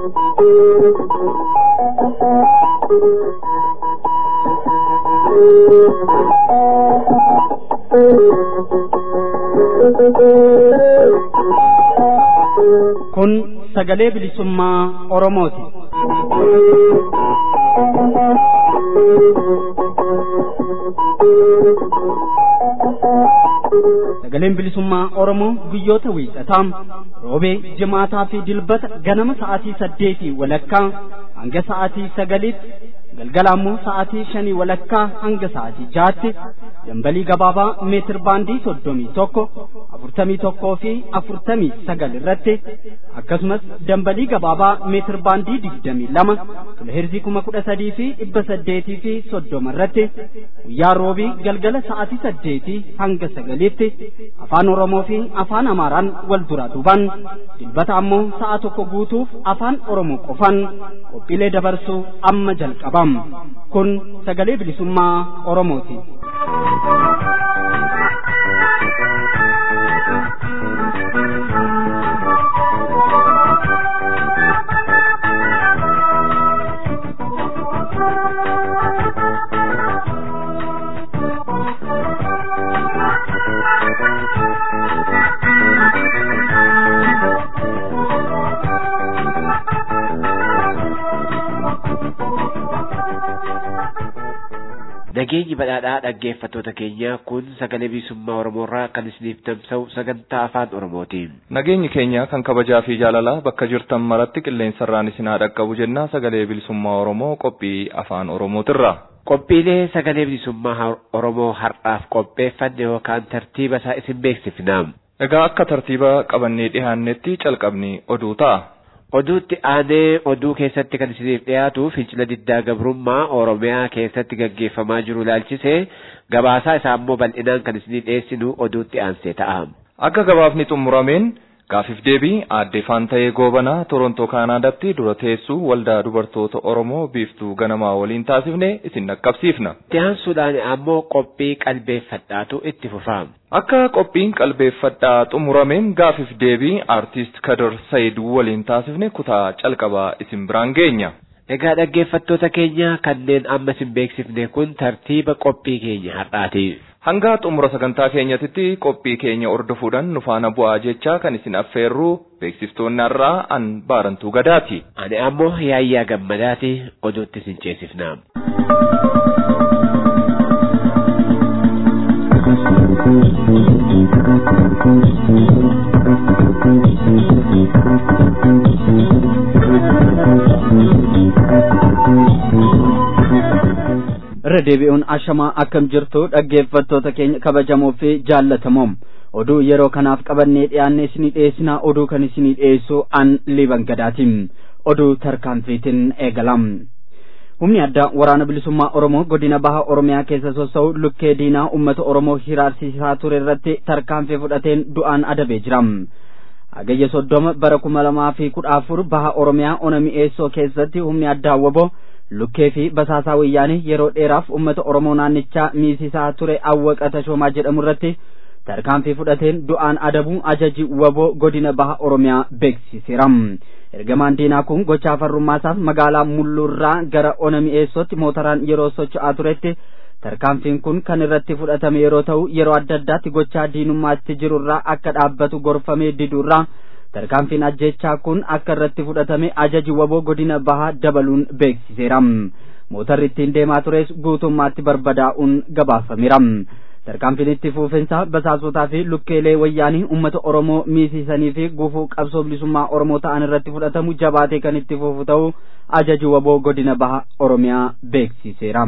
Kun sagalee bilisummaa Oromooti. Sagaleen bilisummaa Oromoo guyyoota wiixataa, roobee, jimaataa fi dilbata ganama sa'aatii 8 walakkaa hanga sa'aatii 9tti, galgala ammoo sa'aatii 5 walakkaa hanga sa'aatii 6tti dambalii gabaabaa meetir baandii 31, 41 fi 49 irratti akkasumas dambalii gabaabaa meetir baandii 22 kiloheerzii 13,000 fi 800 fi 30 irratti guyyaa roobii galgala sa'aatii 8 hanga 9tti afaan Oromoo fi afaan Amaaraan wal duraa duubaan dilbata ammoo sa'a tokko guutuuf afaan Oromoo qofaan qophiilee dabarsuu amma jalqabam. Kun sagalee bilisummaa Oromooti. Nageenyi badhaadhaa dhaggeeffattoota keenya kun sagalee bilisummaa Oromoorraa kan isiniif tamsa'u sagantaa afaan Oromooti. Nageenyi keenya kan kabajaa fi jaalalaa bakka jirtan maratti qilleensarraan isin haa dhaqqabu jenna sagalee bilisummaa Oromoo qophii afaan Oromootirra. Qophiilee sagalee bilisummaa Oromoo har'aaf qopheeffanne yookaan tartiiba isaa isin beeksifna. Egaa akka tartiiba qabannee dhiyaannetti calqabni oduu ta'a. Oduutti aanee oduu keessatti kan isiniif dhiyaatu fincila diddaa gabrummaa Oromiyaa keessatti gaggeeffamaa jiru ilaalchisee gabaasaa isaa immoo bal'inaan kan isiniif dhiyeessinu oduutti aansee ta'a. Akka gabaafni xumurameen gaafiif deebii aadde Faantayee Goobanaa Torontoo Kaanaadaatti dura teessuu waldaa dubartoota Oromoo biiftuu ganamaa waliin taasifne isin dhaqqabsiifna. Itti aansuudhaan ammoo qophii qalbeeffadhaatu itti fufa. Akka qophiin qalbeeffadhaa xumurameen gaafiif deebii aartist Kadar Sayid waliin taasifne kutaa calqabaa isin biraan geenya. Egaa dhaggeeffattoota keenya kanneen amma isin beeksifne kun tartiiba qophii keenya har'aati. Hanga xumura sagantaa keenyatti qophii keenya ordofuudhaan nu faana bu'aa jechaa kan isin affeerru beeksiftoonni har'aa an Baarantuu Gadaati. Ani ammoo Yaayyaa Gammadaati oduutti isin ceesifna. Irra deebi'uun ashamaa akkam jirtu dhaggeeffattoota keenya kabajamoo fi jaallatamoo oduu yeroo kanaaf qabannee dhiyaanne isinii dhiyeessinaa oduu kan isinii dhiyeessu an Liiban Gadaatiin oduu tarkaanfiitiin eegalam. Humni addaa waraana bilisummaa Oromoo godina baha Oromiyaa keessa sossa'u lukkee diinaa uummata Oromoo hiraarsisaa ture irratti tarkaanfii fudhateen du'aan adabee jira. Hagayya 30 bara 2014 baha Oromiyaa ona mi'eessoo keessatti humni addaa waboo lukkee fi basaasaa wayyaanii yeroo dheeraaf uummata Oromoo naannichaa miisisaa ture Awwaqa Tashoomaa jedhamu irratti tarkaanfii fudhateen du'aan adabuu ajaji waboo godina baha Oromiyaa beeksiseera. Ergamaan diinaa kun gochaa farrummaasaaf magaalaa Mulluurraa gara ona mi'eessootti mootoraan yeroo socho'aa turetti tarkaanfiin kun kan irratti fudhatame yeroo ta'u yeroo adda addaatti gochaa diinummaatti jirurraa akka dhaabbatu gorfamee didurraa tarkaanfiin ajjechaa kun akka irratti fudhatame ajaji waboo godina bahaa dabaluun beeksiseera. Mootarri ittiin deemaa tures guutummaatti barbadaa'uun gabaafameera. Tarkaanfiin itti fufinsa basaasotaa fi lukkeelee wayyaanii uummata Oromoo miisiisanii fi gufuu qabsoo bilisummaa Oromoo ta'an irratti fudhatamu jabaatee kan itti fufu ta'u ajaji waboo godina bahaa Oromiyaa beeksiseera.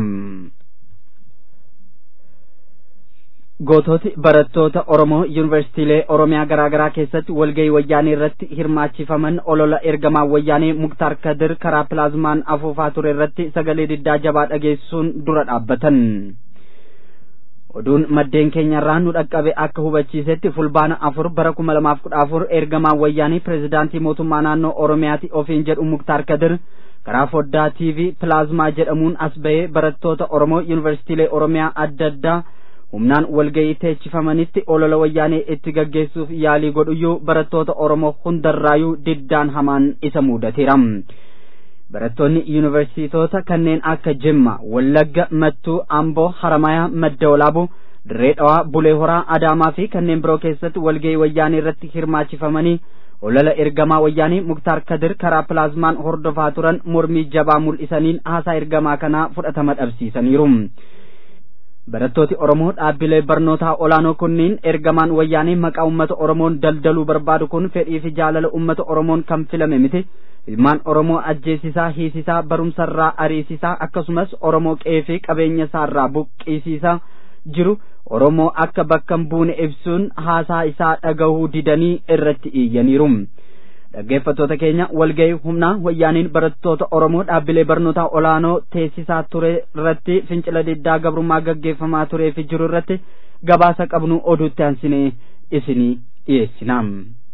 Goototi barattoota Oromoo yuunivarsiitiilee Oromiyaa garaagaraa keessatti walgahii wayyaanii irratti hirmaachifaman olola ergamaa wayyaanii Muktaar Kadir karaa pilaazmaan afuufaa ture irratti sagalee diddaa jabaa dhageessuun dura dhaabbatan. Oduun maddeen keenyarraa nu dhaqqabe akka hubachiisetti fulbaana 4 bara 2014 ergamaa wayyaanii pireezidaantii mootummaa naannoo Oromiyaati ofiin jedhu Muktaar Kadir karaa foddaa TV pilaazmaa jedhamuun as bahee barattoota Oromoo yuunivarsiitiilee Oromiyaa adda addaa humnaan walga'ii teechifamanitti olola wayyaanee itti gaggeessuuf yaalii godhuyyuu barattoota Oromoo hundarraayuu diddaan hamaan isa mudateera. Barattoonni yuunivarsiitota kanneen akka Jimma, Wallagga, Mattuu, Amboo, Haramayaa, Madda Walaabuu, Dirree Dhawaa, Bulee Horaa, Adaamaa fi kanneen biroo keessatti walga'ii wayyaanee irratti hirmaachifamanii olola ergamaa wayyaanee Muktaar Kadir karaa pilaazmaan hordofaa turan mormii jabaa mul'isaniin haasaa ergamaa kanaa fudhatama dhabsiisaniiru. Barattooti Oromoo dhaabbilee barnootaa olaanoo kunniin ergamaan wayyaanee maqaa uummata Oromoon daldaluu barbaadu kun fedhii fi jaalala uummata Oromoon kan filame miti. Ilmaan Oromoo ajjeesisaa, hiisisaa, barumsarraa ariisisaa akkasumas Oromoo qe'ee fi qabeenya isaarraa buqqisiisaa jiru Oromoo akka bakka hin buune ibsuun haasaa isaa dhagahuu didanii irratti iyyaniiru. Dhaggeeffattoota keenya walga'ii humnaa wayyaaniin barattoota Oromoo dhaabbilee barnootaa olaanoo teessisaa ture irratti fincila diddaa gabrummaa gaggeeffamaa turee fi jiru irratti gabaasa qabnu oduutti aansinee isinii dhiyeessina.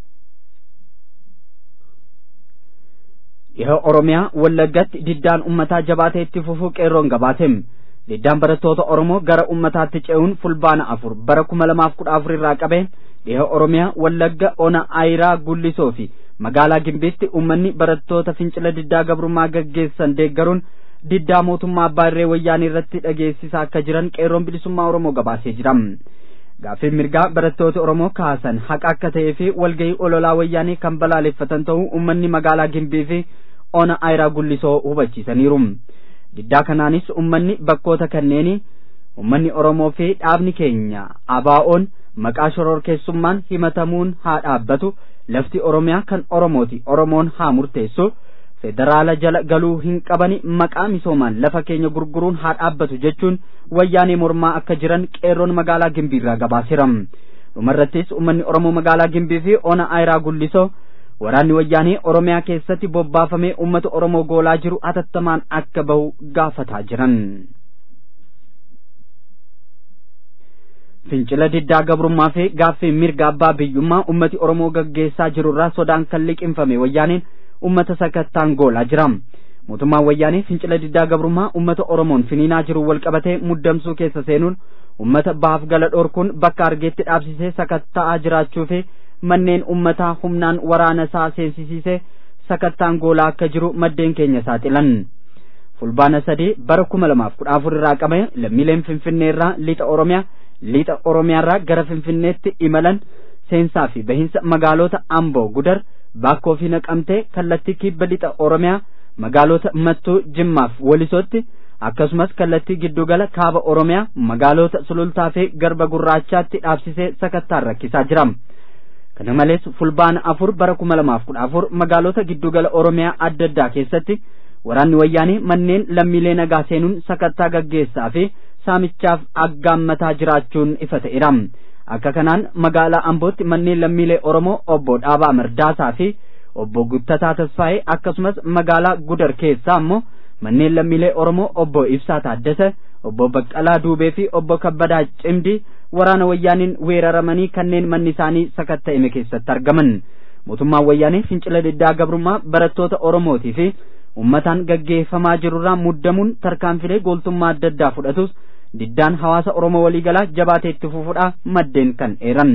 Dhiha Oromiyaa Wallaggatti diddaan ummataa jabaatee itti fufuu qeerroon gabaasem. Diddaan barattoota Oromoo gara ummataatti ce'uun fulbaana 4 bara 2014 irraa qabee dhiha Oromiyaa Wallagga Ona Ayiraa Gullisoo fi magaalaa Gimbiitti ummanni barattoota fincila diddaa gabrummaa gaggeessan deeggaruun diddaa mootummaa abbaa irree wayyaanii irratti dhageessisaa akka jiran qeerroon bilisummaa Oromoo gabaasee jira. Gaaffii mirgaa barattoota Oromoo kaasan haqa akka ta'ee fi walga'ii ololaa wayyaanii kan balaaleffatan ta'uu ummanni magaalaa Gimbii fi Ona Ayiraa Gullisoo hubachiisaniiru. Diddaa kanaanis ummanni bakkoota kanneenii ummanni Oromoo fi dhaabni keenya ABO'n maqaa shororkeessummaan himatamuun haa dhaabbatu, lafti Oromiyaa kan Oromooti, Oromoon haa murteessu, federaala jala galuu hin qabani, maqaa misoomaan lafa keenya gurguruun haa dhaabbatu jechuun wayyaanee mormaa akka jiran qeerroon magaalaa Gimbiirraa gabaaseera. Dhumarrattis ummanni Oromoo magaalaa Gimbii fi Ona Ayiraa Gullisoo waraanni wayyaanee Oromiyaa keessatti bobbaafamee uummata Oromoo goolaa jiru hatattamaan akka bahu gaafataa jiran. Fincila diddaa gabrummaa fi gaaffii mirga abbaa biyyummaa ummati Oromoo gaggeessaa jirurraa sodaan kan liqinfame wayyaaneen ummata sakattaan goolaa jira. Mootummaan wayyaanee fincila diddaa gabrummaa ummata Oromoon finiinaa jiru walqabatee muddamsuu keessa seenuun ummata bahaaf gala dhorkuun bakka argeetti dhaabsisee sakatta'aa jiraachuu fi manneen ummataa humnaan waraana isaa seensisiisee sakattaan goolaa akka jiru maddeen keenya saaxilan. Fulbaana 3 bara 2014 irraa qabee lammiileen Finfinnee irraa lixa Oromiyaarraa gara Finfinneetti imalan seensaa fi bahinsa magaalota Amboo, Gudar, Baakkoo fi Naqamtee kallattii kibba lixa Oromiyaa magaalota Mattuu, Jimmaaf Wolisootti akkasumas kallattii giddugala kaaba Oromiyaa magaalota Sulultaa fi Garba Gurraachaatti dhaabsisee sakattaan rakkisaa jira. Kana malees fulbaana 4 bara 2014 magaalota giddugala Oromiyaa adda addaa keessatti waraanni wayyaanii manneen lammiilee nagaa seenuun sakattaa gaggeessaa fi saamichaaf aggaammataa jiraachuun ifa ta'eera. Akka kanaan magaalaa Ambootti manneen lammiilee Oromoo obbo Dhaabaa Mardaasaa fi obbo Guttataa Tasfaayee akkasumas magaalaa Gudar keessaa ammoo manneen lammiilee Oromoo obbo Ibsaa Taaddasa, obbo Baqqalaa Duubee fi obbo Kabbadaa Cimdii waraana wayyaaniin weeraramanii kanneen manni isaanii sakatta'ame keessatti argaman. Mootummaan wayyaanee fincila diddaa gabrummaa barattoota Oromootii fi ummataan gaggeeffamaa jirurraa muddamuun tarkaanfilee gooltummaa adda addaa fudhatus diddaan hawaasa Oromoo waliigalaa jabaatee itti fufuudha maddeen kan eeran.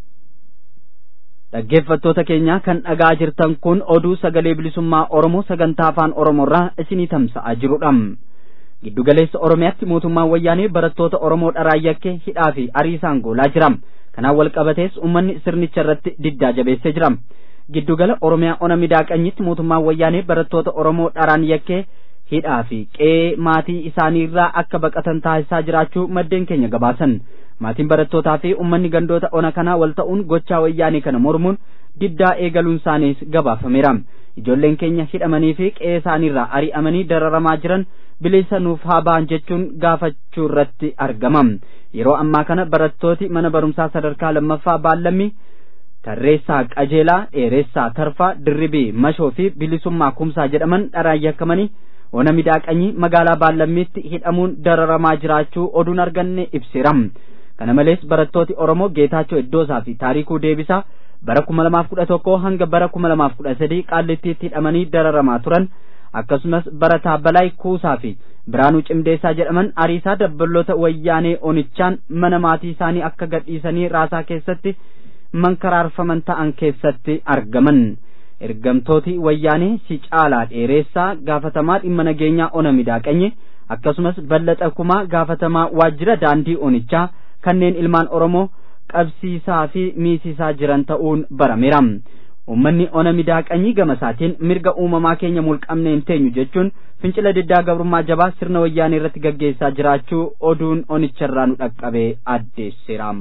Dhaggeeffattoota keenya kan dhagaa jirtan kun oduu sagalee bilisummaa Oromoo sagantaa afaan Oromoorraa isinii tamsa'aa jirudha. Giddugaleessa Oromiyaatti mootummaan wayyaanee barattoota Oromoo dharaayyakee hidhaa fi ariisaan goolaa jira. Kanaan walqabatees uummanni sirnicha irratti diddaa jabeessee jira. Giddugala Oromiyaa Ona Midaaqanyitti mootummaan wayyaanee barattoota Oromoo dharaan yakkee hidhaa fi qe'ee maatii isaanii irraa akka baqatan taasisaa jiraachuu maddeen keenya gabaasan. Maatiin barattootaa fi uummanni gandoota Ona kanaa wal ta'uun gochaa wayyaanii kana mormuun diddaa eegaluun isaaniis gabaafameera. Ijoolleen keenya hidhamanii fi qe'ee isaanii irraa ari'amanii dararamaa jiran bilisa nuuf haa ba'an jechuun gaafachuu irratti argama. Yeroo ammaa kana barattooti mana barumsaa sadarkaa lammaffaa Baallammii, Tarreessaa Qajeelaa, Dheeressaa Tarfaa, Dirribii Mashoo fi Bilisummaa Kumsaa jedhaman dharaan yakkamanii Ona Midaaqanyii magaalaa Baallammiitti hidhamuun dararamaa jiraachuu oduun arganne ibseera. Kana malees barattooti Oromoo Geetaachoo Iddoosaa fi Taarikuu Deebisaa bara 2011 hanga bara 2013 Qaallittiitti hidhamanii dararamaa turan. Akkasumas barataa Balaa Kuusaa fi Biraanuu Cimdeessaa jedhaman ariisaa dabballoota wayyaanee onichaan mana maatii isaanii akka gadhiisanii raasaa keessatti mankaraarfaman ta'an keessatti argaman. Ergamtooti wayyaanee si caalaa dheeressaa gaafatamaa dhimma nageenyaa ona midaaqanye akkasumas Ballaxa Kumaa gaafatamaa waajjira daandii onichaa kanneen ilmaan Oromoo qabsiisaa fi miisisaa jiran ta'uun barameera. Uummanni ona midaaqanyii gama isaatiin mirga uumamaa keenya mulqamne hin teenyu jechuun fincila diddaa gabrummaa jabaa sirna wayyaanee irratti gaggeessaa jiraachuu oduun onicharraa nu dhaqqabee addeesseera.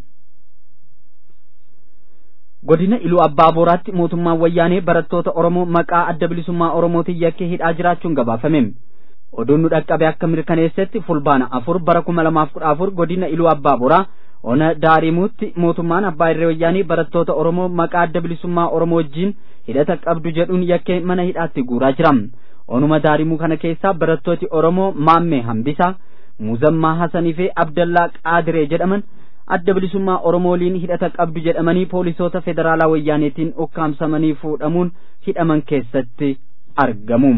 Godina Iluu Abbaa Booraatti mootummaan wayyaanee barattoota Oromoo maqaa adda bilisummaa Oromootiin yakkee hidhaa jiraachuun gabaafame. Oduun nu dhaqqabe akka mirkaneessetti fulbaana 4 bara 2014 godina Iluu Abbaa Booraa ona Daarimuutti mootummaan abbaa irree wayyaanii barattoota Oromoo maqaa adda bilisummaa Oromoo wajjin hidhata qabdu jedhuun yakkee mana hidhaatti guuraa jira. Onuma Daarimuu kana keessaa barattooti Oromoo Maammee Hambisaa, Muzammaa Hasanii fi Abdallaa Qaadiree jedhaman adda bilisummaa Oromoo waliin hidhata qabdu jedhamanii poolisoota federaalaa wayyaaneetiin ukkaamsamanii fuudhamuun hidhaman keessatti argamu.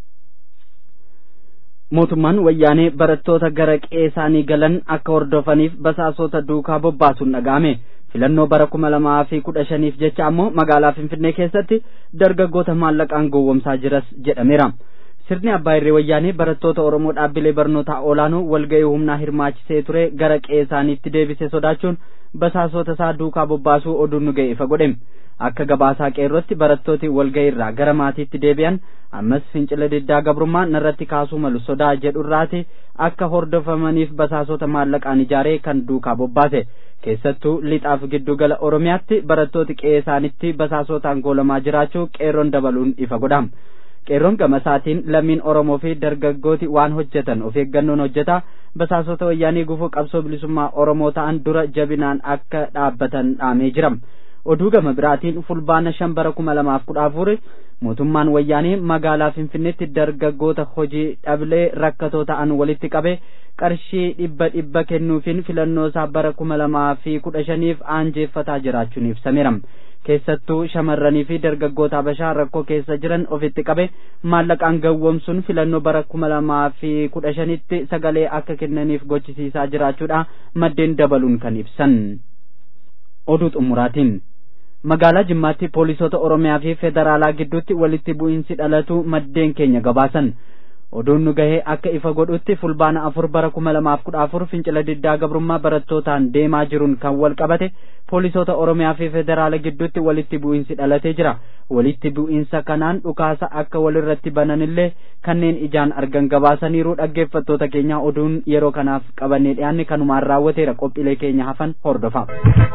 Mootummaan wayyaanee barattoota gara qeesaanii galan akka hordofaniif basaasota duukaa bobbaasuun dhaga'ame. Filannoo bara 2015 jecha ammoo magaalaa Finfinnee keessatti dargaggoota maallaqaan gowwomsaa jiras jedhameera. Sirni abbaa irree wayyaanee barattoota Oromoo dhaabbilee barnootaa olaanoo walga'ii humnaa hirmaachisee ture gara qeesaaniitti deebisee sodaachuun basaasota isaa duukaa bobbaasuu oduun nu ga'e ifa godhe. Akka gabaasaa qeerrootti barattooti walga'ii irraa gara maatiitti deebi'an ammas fincila diddaa gabrummaa narratti kaasuu malu sodaa jedhurraati akka hordofamaniif basaasota maallaqaan ijaaree kan duukaa bobbaase. Keessattuu lixaaf giddugala Oromiyaatti barattooti qeesaanitti basaasotaan goolamaa jiraachuu qeerroon dabaluun ifa godha. Qeerroon gama isaatiin lammiin Oromoo fi dargaggooti waan hojjetan of eeggannoon hojjeta. Basaasota wayyaanii gufuu qabsoo bilisummaa Oromoo ta'an dura jabinaan akka dhaabbatan dhaamee jira. Oduu gama biraatiin fulbaana 5 bara 2014 mootummaan wayyaanii magaalaa Finfinneetti dargaggoota hojii dhablee rakkatoo ta'an walitti qabe qarshii 100 kennuufiin filannoo isaa bara 2015 aanjeeffataa jiraachuun ibsameera. Keessattuu shamarranii fi dargaggoota Habashaa rakkoo keessa jiran ofitti qabe maallaqaan gawwomsuun filannoo bara 2015tti sagalee akka kennaniif gochisiisaa jiraachuudha maddeen dabaluun kan ibsan. Oduu xumuraatiin magaalaa Jimmaatti poolisoota Oromiyaa fi federaalaa gidduutti walitti bu'iinsi dhalatu maddeen keenya gabaasan. Oduun nu gahee akka ifa godhutti fulbaana 4 bara 2014 fincila diddaa gabrummaa barattootaan deemaa jiruun kan wal qabate poolisoota Oromiyaa fi federaala gidduutti walitti bu'iinsi dhalatee jira. Walitti bu'iinsa kanaan dhukaasa akka walirratti bananillee kanneen ijaan argan gabaasaniiru. Dhaggeeffattoota keenya oduun yeroo kanaaf qabannee dhiyaanne kanumaan raawwateera. Qophiilee keenya hafan hordofaa.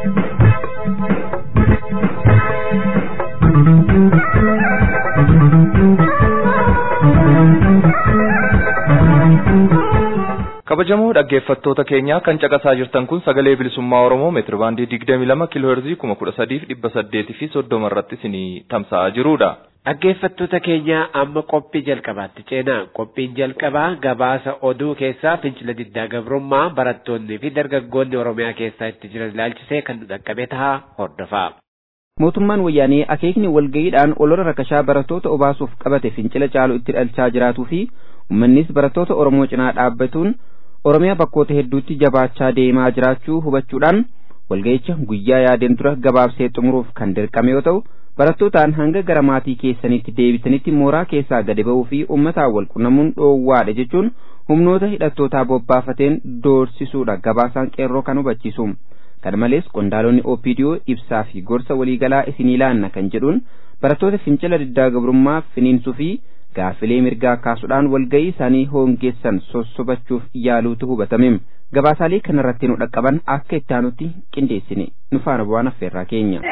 Kabajamoo dhaggeeffattoota keenya kan caqasaa jirtan kun sagalee bilisummaa Oromoo meetira baandii 22 kiilooherzii 138 fi 30 irratti isinii tamsa'aa jirudha. Dhaggeeffattoota keenya amma qophii jalqabaatti ceenaa. Qophiin jalqabaa gabaasa oduu keessaa fincila diddaa gabrummaa barattoonni fi dargaggoonni Oromiyaa keessaa itti jiran ilaalchisee kan dhaqqabe ta'a hordofaa. Mootummaan wayyaanee akeekni walga'iidhaan olola rakashaa barattoota obaasuuf qabate fincila caalu itti dhalchaa jiraatuu fi uummannis barattoota Oromoo cinaa dhaabbatuun Oromiyaa bakkoota hedduutti jabaachaa deemaa jiraachuu hubachuudhaan walga'icha guyyaa yaadeen dura gabaabsee xumuruuf kan dirqame yoo ta'u barattootaan hanga gara maatii keessanitti deebitanitti mooraa keessaa gadi ba'uu fi uummataan wal quunnamuun dhoowwaadha jechuun humnoota hidhattootaa bobbaafateen doorsisuudha gabaasaan qeerroo kan hubachiisu. Kana malees qondaalonni OPDO ibsaa fi gorsa waliigalaa isinii laanna kan jedhuun barattoota fincila diddaa gabrummaa finiinsuu fi gaafilee mirgaa kaasuudhaan walga'ii isaanii hoongeessan sossobachuuf yaaluutu hubatame. Gabaasaalee kanarratti nu dhaqqaban akka itti aanutti qindeessine nu faana bu'aan affeerraa keenya.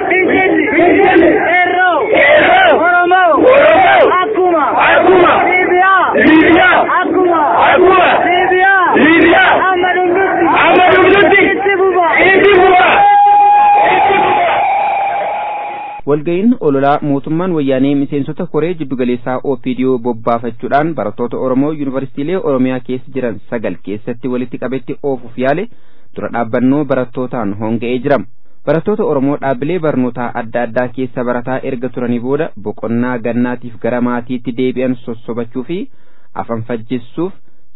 Walga'iin ololaa mootummaan wayyaanee miseensota koree jiddugaleessaa OPDO bobbaafachuudhaan barattoota Oromoo yuunivarsiitiilee Oromiyaa keessa jiran 9 keessatti walitti qabetti oofuuf yaale dura dhaabbannoo barattootaan hoonga'ee jira. Barattoota Oromoo dhaabbilee barnootaa adda addaa keessa barataa erga turanii booda boqonnaa gannaatiif gara maatiitti deebi'an sossobachuu fi afaan fajjessuuf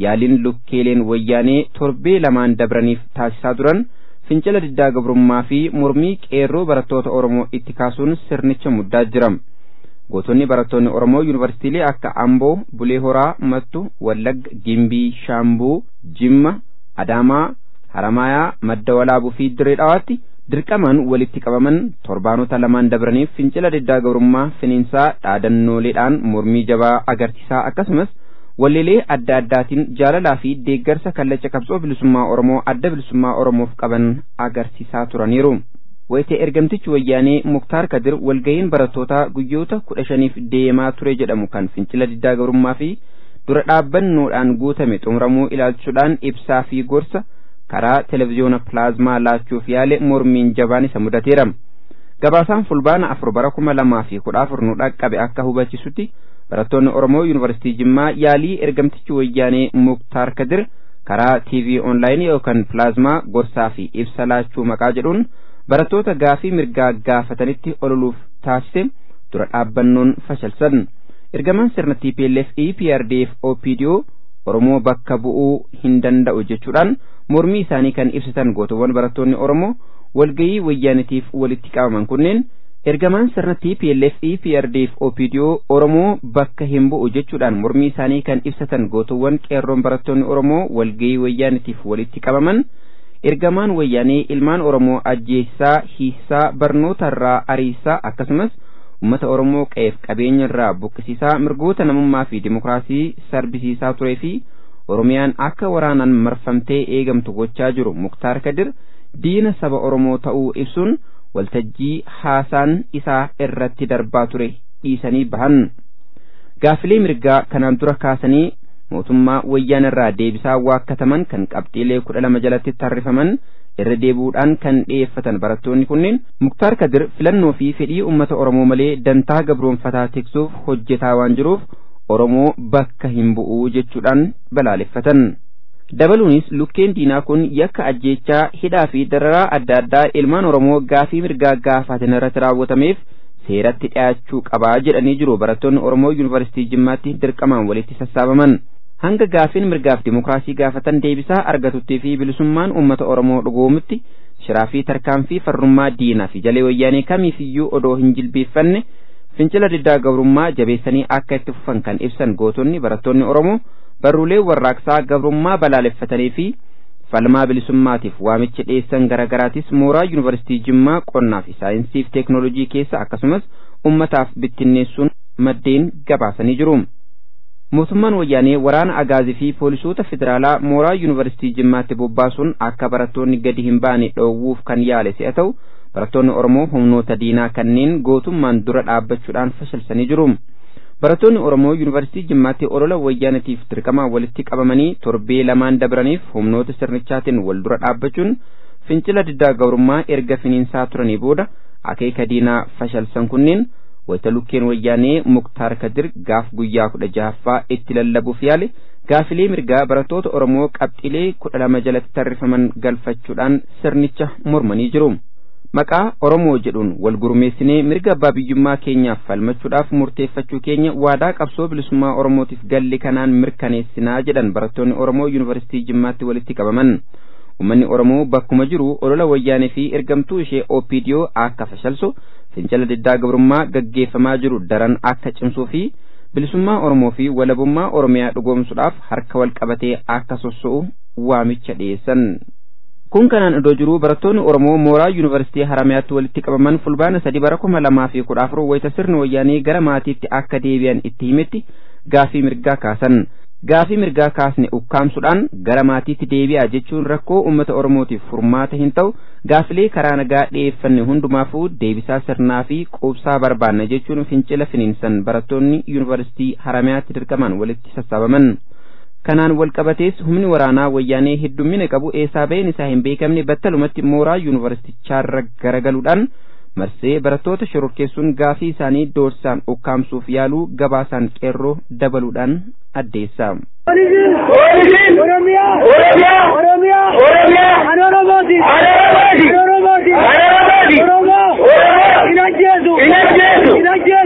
yaaliin lukkeeleen wayyaanee torbee lamaan dabraniif taasisaa turan fincila diddaa gabrummaa fi mormii qeerroo barattoota Oromoo itti kaasuun sirnicha muddaa jira. Gootonni barattoonni Oromoo yuunivarsiitiilee akka Amboo, Bulee Horaa, Mattu, Wallagga, Gimbii, Shaambuu, Jimma, Adaamaa, Haramayaa, Madda Walaabuu fi Dirree Dhawaatti dirqamaan walitti qabaman torbaanota lamaan dabraniif fincila diddaa gabrummaa finiinsaa dhaadannooleedhaan mormii jabaa agarsiisaa akkasumas walleelee adda addaatiin jaalalaa fi deeggarsa kallacha qabsoo bilisummaa Oromoo adda bilisummaa Oromoof qaban agarsiisaa turaniiru. Wayitee ergamtichi wayyaanee Muktaar Kadir walga'iin barattootaa guyyoota 15f deemaa ture jedhamu kan fincila diddaa gabrummaa fi dura dhaabbannoodhaan guutame xumuramuu ilaalchuudhaan ibsaa fi gorsa karaa televiziyoona pilaazmaa laachuuf yaale mormiin jabaan isa mudateera. Gabaasaan fulbaana 4 bara 2014 nu dhaqqabe akka hubachisutti barattoonni Oromoo yuunivarsiitii Jimmaa yaalii ergamtichi wayyaanee Muktaar Kadir karaa TV online yookaan pilaazmaa gorsaa fi ibsa laachuu maqaa jedhuun barattoota gaafii mirgaa gaafatanitti ololuuf taasise dura dhaabbannoon fashalsan. Ergamaan sirna TPLF EPRDF OPDO Oromoo bakka bu'uu hin danda'u jechuudhaan mormii isaanii kan ibsatan gootowwan barattoonni Oromoo walgayii wayyaanitiif walitti qabaman kunneen ergamaan sirna TPLF EPRDF OPDO Oromoo bakka hin bu'u jechuudhaan mormii isaanii kan ibsatan gootowwan qeerroon barattoonni Oromoo walgayii wayyaanitiif walitti qabaman ergamaan wayyaanee ilmaan Oromoo ajjeessaa, hiisaa, barnootarraa ariisaa akkasumas ummata Oromoo qeef qabeenyarraa buqqisiisaa mirgoota namummaa fi dimokiraasii sarbisiisaa turee fi Oromiyaan akka waraanaan marfamtee eegamtu gochaa jiru Muktaar Kadir diina saba Oromoo ta'uu ibsuun waltajjii haasaan isaa irratti darbaa ture dhiisanii bahan. Gaafilee mirgaa kanaan dura kaasanii mootummaa wayyaanirraa deebisaa waakkataman kan qabxiilee 12 jalatti tarrifaman irra deebuudhaan kan dhiyeeffatan barattoonni kunneen Muktaar Kadir filannoo fi fedhii ummata Oromoo malee dantaa gabroonfataa tiksuuf hojjetaa waan jiruuf Oromoo bakka hin bu'u jechuudhaan balaaleffatan. Dabaluunis lukkeen diinaa kun yakka ajjeechaa hidhaa fi dararaa adda addaa ilmaan Oromoo gaafii mirgaa gaafatan irratti raawwatameef seeratti dhiyaachuu qabaa jedhanii jiru barattoonni Oromoo yuunivarsiitii Jimmaatti dirqamaan walitti sassaabaman. Hanga gaafiin mirgaaf dimokiraasii gaafatan deebisaa argatuttii fi bilisummaan ummata Oromoo dhugoomutti shiraa fi tarkaanfii farrummaa diinaa fi jalee wayyaanee kamiifiyyuu odoo hin jilbeeffanne fincila diddaa gabrummaa jabeessanii akka itti fufan kan ibsan gootonni barattoonni Oromoo barruulee warraaqsaa gabrummaa balaaleffatanii fi falmaa bilisummaatiif waamicha dhiyeessan garaagaraatis mooraa yuunivarsiitii Jimmaa qonnaa fi saayinsii fi teeknooloojii keessa akkasumas ummataaf bittinneessuun maddeen gabaasanii jiru. Mootummaan wayyaanee waraana agaazii fi poolisoota federaalaa mooraa yuunivarsiitii Jimmaatti bobbaasuun akka barattoonni gadi hin baane dhoowwuuf kan yaale si'a ta'u barattoonni Oromoo humnoota diinaa kanneen gootummaan dura dhaabbachuudhaan fashalsanii jiru. Barattoonni Oromoo yuunivarsiitii Jimmaatti olola wayyaanatiif dirqamaan walitti qabamanii torbee lamaan dabraniif humnoota sirnichaatiin wal dura dhaabbachuun fincila diddaa gabrummaa erga finiinsaa turanii booda akeeka diinaa fashalsan kunneen wayita lukkeen wayyaanee Muktaar Kadir gaaf guyyaa 16ffaa itti lallabuuf yaale gaafilee mirgaa barattoota Oromoo qabxiilee 12 jalatti tarrifaman galfachuudhaan sirnicha mormanii jiru. Maqaa Oromoo jedhuun wal gurmeessinee mirga abbaa biyyummaa keenyaaf falmachuudhaaf murteeffachuu keenya waadaa qabsoo bilisummaa Oromootiif galli kanaan mirkaneessinaa jedhan barattoonni Oromoo yuunivarsiitii Jimmaatti walitti qabaman. Uummanni Oromoo bakkuma jiru olola wayyaanee fi ergamtuu ishee OPDO akka fashalsu fincila diddaa gabrummaa gaggeeffamaa jiru daran akka cimsuu fi bilisummaa Oromoo fi walabummaa Oromiyaa dhugoomsuudhaaf harka wal qabatee akka sosso'u waamicha dhiyeessan. Kun kanaan iddoo jiru barattoonni Oromoo mooraa yuunivarsiitii Haramayaatti walitti qabaman fulbaana 3 bara 2014 wayita sirni wayyaanee gara maatiitti akka deebi'an itti himetti gaafii mirgaa kaasan. Gaafii mirgaa kaasne ukkaamsuudhaan gara maatiitti deebi'aa jechuun rakkoo uummata Oromootiif furmaata hin ta'u gaafilee karaa nagaa dhiyeeffanne hundumaafuu deebisaa sirnaa fi quubsaa barbaanna jechuun fincila finiinsan barattoonni yuunivarsiitii Haramayaatti dirqamaan walitti sassaabaman. Kanaan wal qabatees humni waraanaa wayyaanee heddummina qabu eessaa ba'een isaa hin beekamne battalumatti mooraa yuunivarsiitichaarra garagaluudhaan marsee barattoota shororkeessuun gaafii isaanii doorsisaan ukkaamsuuf yaaluu gabaasaan qeerroo dabaluudhaan addeessa.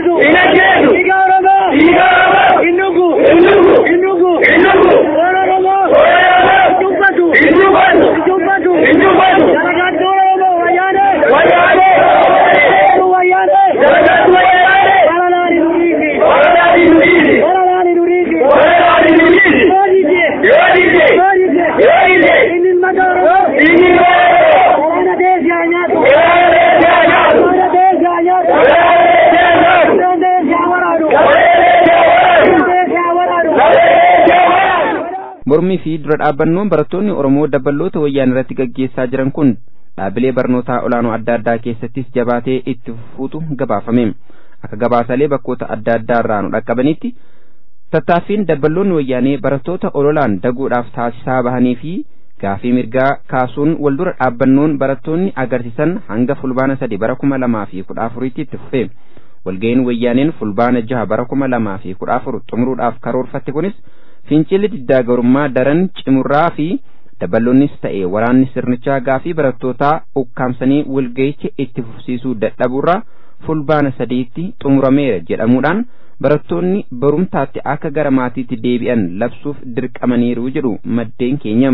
Oromoo mormii fi dura dhaabbannoon barattoonni Oromoo dabballoota wayyaanee irratti gaggeessaa jiran kun dhaabilee barnootaa olaanoo adda addaa keessattis jabaatee itti fufuutu gabaafame. Akka gabaasalee bakkoota adda addaa irraa nu dhaqqabanitti tattaaffiin dabballoonni wayyaanee barattoota ololaan daguudhaaf taasisaa bahanii fi gaafii mirgaa kaasuun waldura dhaabbannoon barattoonni agarsiisan hanga fulbaana 3 bara 2014 itti fufe. Walga'iin wayyaaneen fulbaana 6 bara 2014 xumuruudhaaf karoorfatte kunis fincilli diddaa gabrummaa daran cimurraa fi dabballoonnis ta'e waraanni sirnichaa gaafii barattootaa ukkaamsanii walga'icha itti fufsiisuu dadhabuurraa fulbaana 3tti xumurameera jedhamuudhaan barattoonni barumtaatti akka gara maatiitti deebi'an labsuuf dirqamaniiru jedhu maddeen keenya.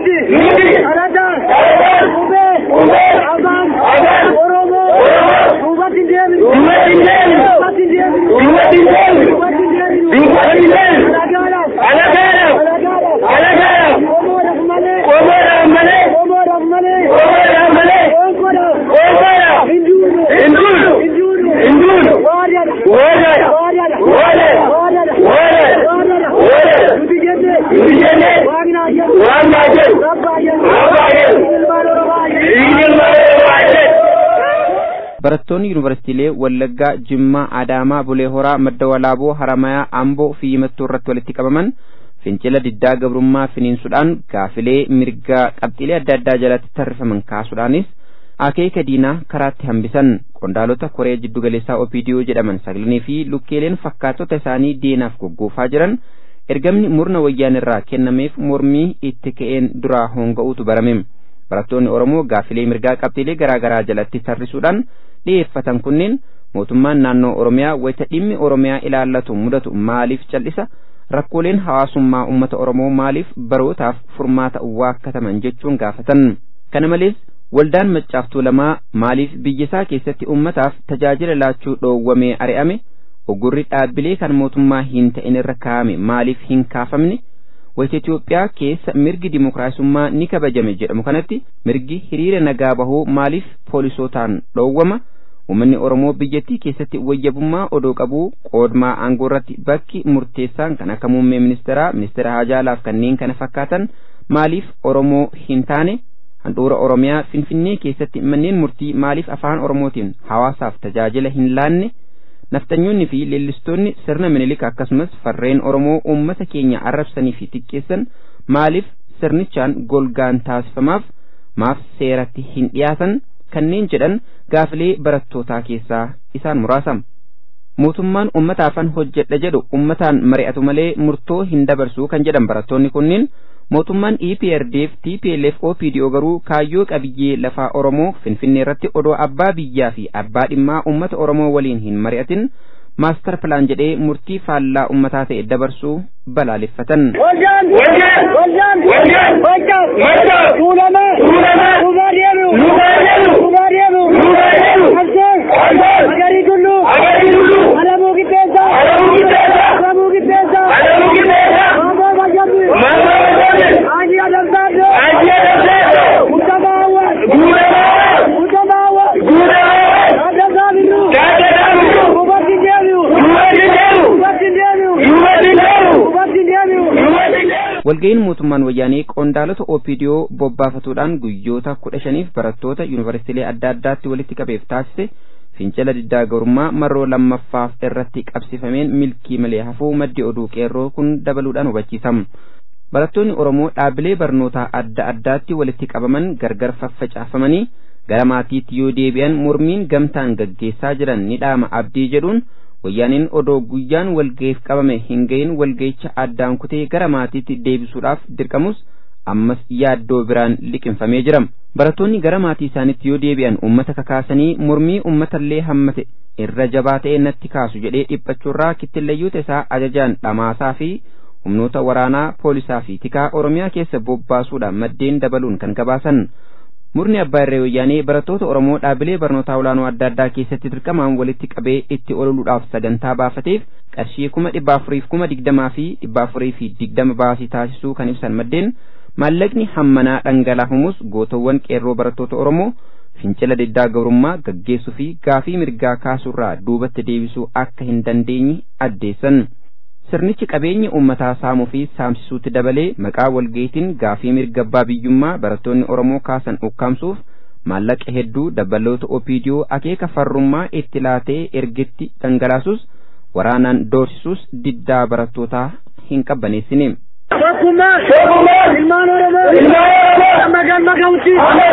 Barattoonni yuunivarsiitiilee Wallaggaa, Jimmaa, Adaamaa, Bulee Horaa, Madda Walaaboo, Haramayaa, Amboo fi Mattuu irratti walitti qabaman fincila diddaa gabrummaa finiinsuudhaan gaafilee mirgaa qabxiilee adda addaa jalatti tarreeffaman kaasuudhaanis akeeka diinaa karaatti hambisan. Qondaalota Koree Jiddugaleessaa OPDO jedhaman saglanii fi lukkeeleen fakkaattota isaanii deenaaf goggoofaa jiran ergamni murna wayyaanirraa kennameef mormii itti ka'een duraa honga'uutu barame. Barattoonni Oromoo gaafilee mirgaa qabxiilee garaa garaa jalatti tarrisuudhaan dhiyeeffatan kunneen mootummaan naannoo Oromiyaa wayita dhimmi Oromiyaa ilaallatu mudatu maaliif cal'isa? Rakkooleen hawaasummaa uummata Oromoo maaliif barootaaf furmaata waakkataman jechuun gaafatan. Kana malees waldaan Maccaaf Tuulamaa maaliif biyyasaa keessatti uummataaf tajaajila laachuu dhoowwamee ari'ame? Ogurri dhaabbilee kan mootummaa hin ta'in irra kaa'ame maaliif hin kaafamne? Wayita Itoophiyaa keessa mirgi dimokiraasummaa ni kabajame jedhamu kanatti mirgi hiriira nagaa bahuu maaliif poolisootaan dhoowwama? Uummanni Oromoo biyyattii keessatti wayyabummaa odoo qabuu qoodmaa aangoo irratti bakki murteessaan kan akka muummee ministeeraa, ministeera Haajaalaaf kanneen kana fakkaatan maaliif Oromoo hin taane? Handhuura Oromiyaa Finfinnee keessatti manneen murtii maaliif afaan Oromootiin hawaasaaf tajaajila hin laanne? Naftanyoonni fi leellistoonni sirna Minilik akkasumas farreen Oromoo uummata keenya arrabsanii fi xiqqeessan maaliif sirnichaan golgaan taasifamaaf maaf seeratti hin dhiyaatan? Kanneen jedhan gaafilee barattootaa keessaa isaan muraasa. Mootummaan uummataafan hojjedha jedhu uummataan mari'atu malee murtoo hin dabarsu kan jedhan barattoonni kunneen mootummaan EPRDF, TPLF, OPDO garuu kaayyoo qabiyyee lafaa Oromoo Finfinnee irratti odoo abbaa biyyaa fi abbaa dhimmaa uummata Oromoo waliin hin mari'atin maastar pilaan jedhee murtii faallaa uummataa ta'e dabarsuu balaaleffatan. Walga'iin mootummaan wayyaanee qondaalota OPDO bobbaafatuudhaan guyyoota 15f barattoota yuunivarsiitiilee adda addaatti walitti qabeef taasise fincila diddaa gabrummaa marroo lammaffaaf irratti qabsifameen milkii malee hafuu maddi oduu qeerroo kun dabaluudhaan hubachiisam. Barattoonni Oromoo dhaabbilee barnootaa adda addaatti walitti qabaman gargar faffacaafamanii gara maatiitti yoo deebi'an mormiin gamtaan gaggeessaa jiran ni dhaama abdii jedhuun wayyaaniin odoo guyyaan walga'iif qabame hin gahin walga'icha addaan kutee gara maatiitti deebisuudhaaf dirqamus ammas yaaddoo biraan liqinfamee jira. Barattoonni gara maatii isaaniitti yoo deebi'an uummata kakaasanii mormii uummatallee hammate irra jabaa ta'e natti kaasu jedhee dhiphachuurraa kittillayyoota isaa ajajaan dhamaasaa fi humnoota waraanaa poolisaa fi tikaa Oromiyaa keessa bobbaasuudhaan maddeen dabaluun kan gabaasan. Murni abbaa irree wayyaanee barattoota Oromoo dhaabbilee barnootaa olaanoo adda addaa keessatti dirqamaan walitti qabee itti ololuudhaaf sagantaa baafateef qarshii 420,000 fi 420 baasii taasisuu kan ibsan maddeen maallaqni hammanaa dhangalaafamus gootawwan qeerroo barattoota Oromoo fincila diddaa gabrummaa gaggeessuu fi gaafii mirgaa kaasuurraa duubatti deebisuu akka hin dandeenye addeessan. sirnichi qabeenya uummataa saamuu fi saamsisuutti dabalee maqaa walga'iitiin gaafii mirga abbaa biyyummaa barattoonni Oromoo kaasan ukkaamsuuf maallaqa hedduu dabballoota OPDO akeeka farrummaa itti laatee ergetti dhangalaasus waraanaan doorsisuus diddaa barattootaa hin qabbaneessine. ilmaan Oromoo magan magauti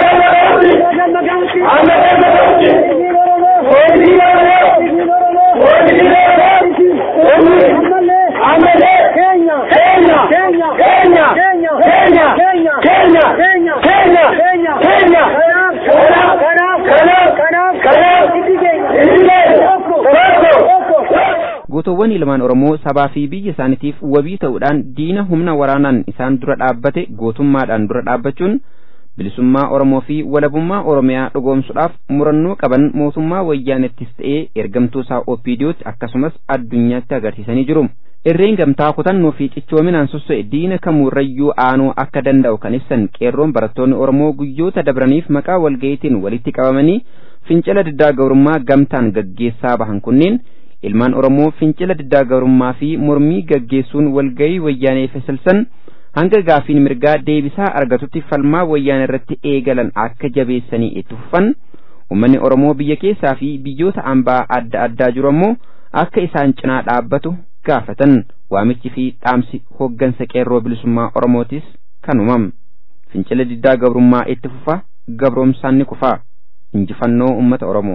Gootowwan ilmaan Oromoo sabaa fi biyya isaaniitiif wabii ta'uudhaan diina humna waraanaan isaan dura dhaabbate gootummaadhaan dura dhaabbachuun bilisummaa Oromoo fi walabummaa Oromiyaa dhugoomsuudhaaf murannoo qaban mootummaa wayyaanettis ta'ee ergamtuu isaa OPDOtti akkasumas addunyaatti agarsiisanii jiru. Irreen gamtaa kutannoo fi cichoominaan sosso'e diina kamuurrayyuu aanuu akka danda'u kan ibsan qeerroon barattoonni Oromoo guyyoota dabraniif maqaa walga'iitiin walitti qabamanii fincila diddaa gabrummaa gamtaan gaggeessaa bahan kunneen ilmaan Oromoo fincila diddaa gabrummaa fi mormii gaggeessuun walga'ii wayyaanee fesalsan hanga gaafiin mirgaa deebisaa argatutti falmaa wayyaanee irratti eegalan akka jabeessanii itti fufan uummanni Oromoo biyya keessaa fi biyyoota ambaa adda addaa jiru ammoo akka isaan cinaa dhaabbatu gaafatan. Waamichi fi dhaamsi hoggansa qeerroo bilisummaa Oromootis kanumam. Fincila diddaa gabrummaa itti fufa, gabroomsaan ni kufa. Injifannoo uummata Oromoo.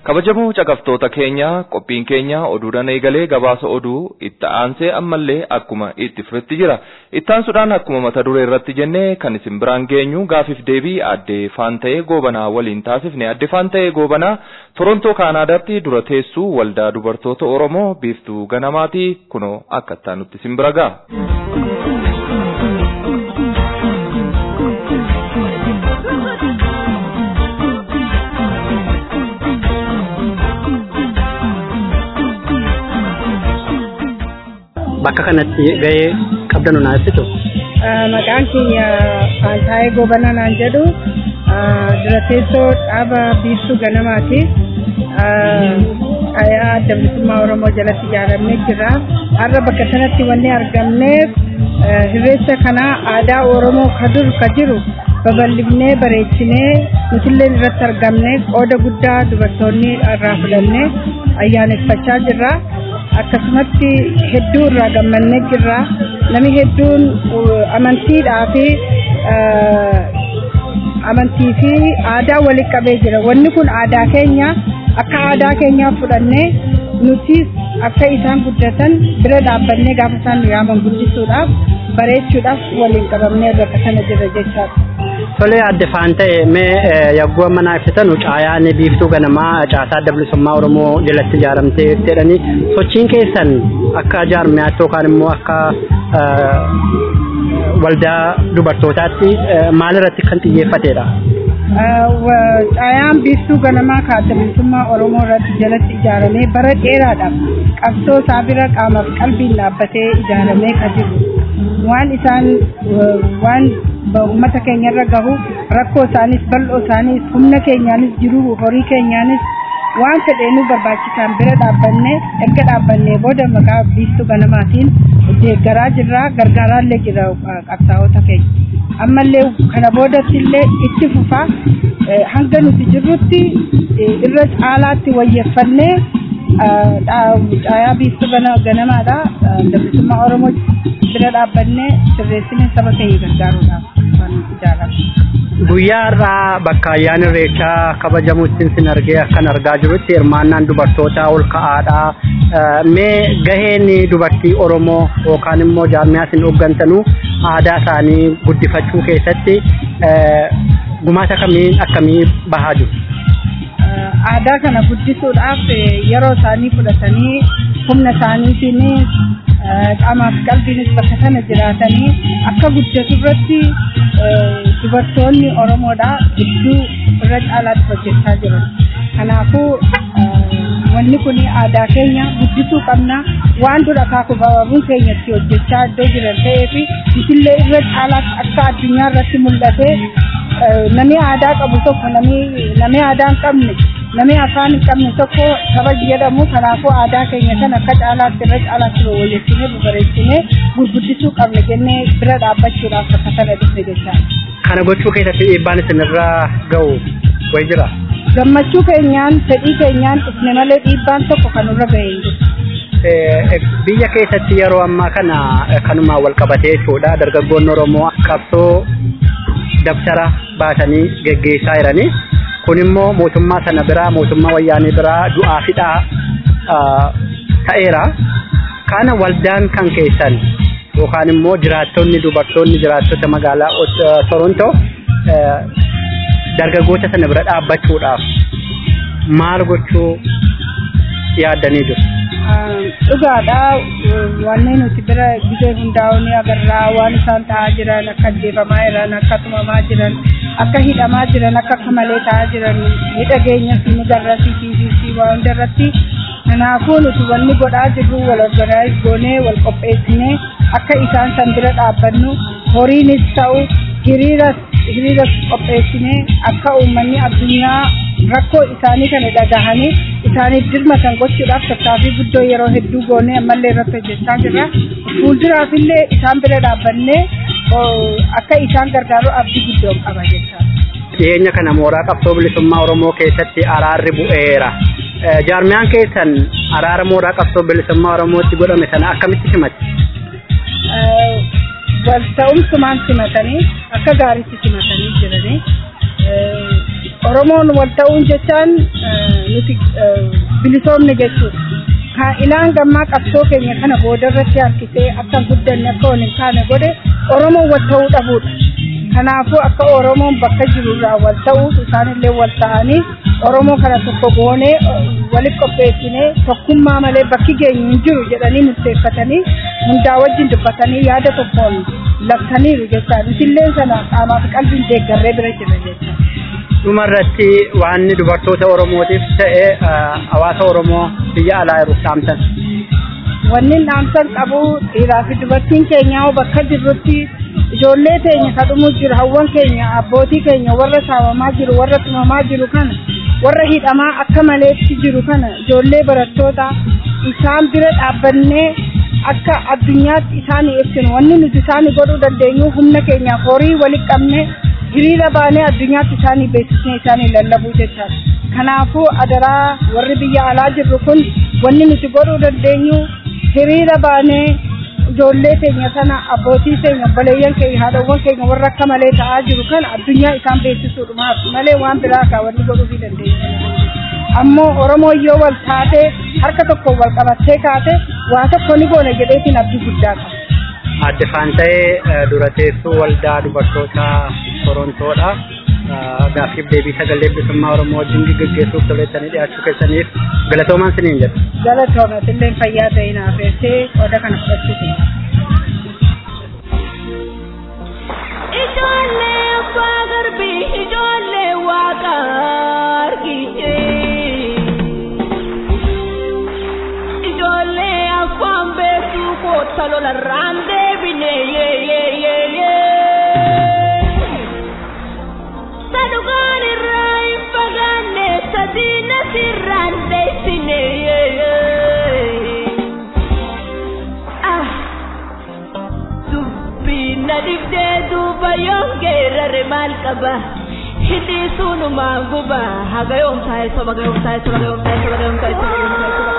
Kabajamoo caqaftoota keenya qophiin keenya oduudhaan eegalee gabaasa oduu itti aansee ammallee akkuma itti fufetti jira. Itti aansuudhaan akkuma mata duree irratti jennee kan isin biraan geenyu gaafiif deebii Aadde Faanta'ee Goobanaa waliin taasifne. Aadde Faanta'ee Goobanaa Torontoo Kaanaadaatti dura teessuu waldaa dubartoota Oromoo biiftuu ganamaati. Kunoo akka itti aanutti isin bira ga'a. Bakka kanatti gahee qabdan naa ibsitu. Maqaan kiyya Faanta'ee Goobanaa naan jedhu dura teessoo dhaaba biiftuu ganamaati. Adda bilisummaa Oromoo jalatti ijaaramee jira. Har'a bakka sanatti wanni argamneef irreecha kana aadaa Oromoo ka jiru babal'ifnee bareechinee nutillee irratti argamne qooda guddaa dubartoonni irraa fudhannee ayyaaneffachaa jirra. Akkasumatti hedduu irraa gammannee jirra. Namni hedduun amantii fi aadaa walitti qabee jira. Wanni kun aadaa keenya akka aadaa keenyaa fudhannee nuti akka isaan guddatan bira dhaabbannee gaafa isaan yaaman guddisuudhaaf bareechuudhaaf waliin qabamnee bakka sana jirra jechaadha. Tole Aadde Faanta'ee mee yagguu amma naa ibsitan caayaan biiftuu ganamaa caasaa adda bilisummaa Oromoo jalatti ijaaramtee jedhanii sochiin keessan akka jaarmiyaatti yookaan immoo akka waldaa dubartootaatti maalirratti kan xiyyeeffatedha? Caayaan biiftuu ganamaa adda bilisummaa Oromoo irratti jalatti ijaaramee bara dheeraadhaaf qabsoo isaa bira qaamaaf qalbiin dhaabbatee ijaaramee kan jiru. Waan uummata keenya irra gahu rakkoo isaanis bal'oo isaanis humna keenyaanis jiruu horii keenyaanis waan fedheenuu barbaachisaan bira dhaabbannee erga dhaabbannee booda maqaa biiftuu ganamaatiin deeggaraa jirra gargaaraallee jira qabsaa'ota keenya. Ammallee kana boodatti illee itti fufaa hanga nuti jirrutti irra caalaatti wayyeeffannee caayaa biiftuu ganamaadha. Bilisummaa Oromoo bira dhaabbannee sirreessinee saba keenya gargaaruudhaaf kan ijaarame. Guyyaa irraa bakka ayyaana irreechaa kabajamutti sin argee akkan argaa jirutti hirmaannaan dubartootaa ol ka'aadha. Mee gaheen dubartii Oromoo yookaan immoo jaarmiyaa isin hooggantanuu aadaa isaanii guddifachuu keessatti gumaata akkamii bahaa jiru? Aadaa kana guddisuudhaaf yeroo isaanii fudhatanii humna isaaniitiin qaamaaf qalbiinis bakka sana jiraatanii akka guddatu irratti dubartoonni Oromoodha hedduu irra caalaatti hojjechaa jiran. Kanaafuu wanni kun aadaa keenya guddisuu qabna. Waan dura kaakubababuun keenya itti hojjechaa iddoo jiran ta'eefi isillee irra caalaatti akka addunyaa irratti mul'atee namni aadaa qabu tokko namni aadaa hin qabne namni afaan hin qabne tokko saba jedhamu. Kanaafuu aadaa keenya kan akka caalaatti irra caalaatti wayyeessinee bareechinee guddisuu qabna jennee bira dhaabbachuudhaaf akka sana dhufne jecha. Kana gochuu keessatti dhiibbaan isinirraa ga'u wayi jira? Gammachuu keenyaan fedhii keenyaan dhufne malee dhiibbaan tokko kan irra ga'e hin jiru. Biyya keessatti yeroo ammaa kana kanumaan wal qabatee jechuudha dargaggoonni Oromoo qabsoo dabtara baasanii geggeessaa jiranii. Kun immoo mootummaa sana biraa mootummaa wayyaanee biraa du'aa fidhaa ta'eera. Kana waldaan kan keessan yookaan immoo jiraattonni dubartoonni jiraattota magaalaa Torontoo dargaggoota sana bira dhaabbachuudhaaf maal gochuu yaaddanii jiru? Dhugaadha wanni nuti bira gisee hundaa'uun agarraa waan isaan ta'aa jiran akka ajjeefamaa jiran akka tumamaa jiran akka hidhamaa jiran akka malee ta'aa jiran ni dhageenya ni garratti TVC waan hundarratti. Kanaafuu nuti wanni godhaa jirru wal organize goonee wal qopheessinee akka isaan san bira dhaabbannu horiinis ta'u hiriiras qopheessinee akka uummanni addunyaa rakkoo isaanii kana dhagahanii isaaniif dirmatan gochuudhaaf tattaaffii guddoo yeroo hedduu goonee ammallee irratti hojjechaa jirra. Fuulduraaf illee isaan bira dhaabbannee akka isaan gargaaru abdii guddoo qaba jecha. Dhiyeenya kana mooraa qabsoo bilisummaa Oromoo keessatti araarri bu'eera. Jaarmiyaan keessan araara mooraa qabsoo bilisummaa Oromootti godhame sana akkamitti simatti? Wal ta'umsumaan simatanii akka gaariitti simatanii jiranii. Oromoon wal ta'uun jechaan nuti bilisoomne jechuudha. Ilaan gammaa qabsoo keenya kana boodarratti harkisee akka guddanne akka waliin kaane godhe Oromoon wal ta'uu dhabuudha. Kanaafuu akka Oromoon bakka jirurraa wal ta'uu isaanillee wal ta'anii Oromoo kana tokko goonee waliif qopheessinee tokkummaa malee bakki geenyu hin jiru jedhanii murteeffatanii hundaa wajjin dubbatanii yaada tokkoon labsaniiru jechuudha. Nutillee sana qaamaa fi qalbiin deeggarree bira jirra jechuudha. Dhumarratti waan dubartoota Oromootiif ta'e hawaasa Oromoo biyya alaa jiruuf dhaamsan. Wanni dhaamsan qabu dhiiraa fi dubartiin keenya bakka jirrutti ijoollee teenya kadhumu jiru hawwan keenya abbootii keenya warra saamamaa jiru warra tumamaa jiru kana warra hidhamaa akka maleetti jiru kana ijoollee barattoota isaan bira dhaabbannee akka addunyaatti isaanii ibsinu wanni nuti isaanii godhuu dandeenyu humna keenyaaf horii walitti qabne hiriira baanee addunyaatti isaanii beeksisnee isaanii lallabuu jechaadha. Kanaafuu adaraa warri biyya alaa jirru kun wanni nuti godhuu dandeenyu hiriira baanee ijoollee keenya sana abbootii keenya obboleeyyan keenya haadhawwan keenya warra akka malee ta'aa jiru kana addunyaa isaan beeksisuudhumaaf malee waan biraa kaa wanni godhuu dandeenyu. Ammoo Oromoo yoo wal taate harka tokko wal qabattee kaate waa tokko ni goona jedheetiin abdii guddaa qaba. Adde Faantaayee dura teessuu waldaa dubartoota Torontoodha. Gaaffiif deebii sagalee bilisummaa Oromoo wajjin gaggeessuuf toleessanii dhiyaachuu keessaniif galatoomaan siniin jedha. Galatoomaa illee fayyaa ta'ee naaf eessee qooda kana fudhachuuti. Ijoollee abbaa garbii ijoollee waaqa argitee ijoollee afaan beektuu koota lolarraan deebinee sadugaan irraa hin fagaanne sadiina sirraan deessinee dubbiin na dibdee duuba yoon geerare maal qaba hidhii sunumaan guba haga yoom taa'e soba ga yoom taa'e soba ga yoom taa'e soba ga yoom taa'e soba ga yoom taa'e soba.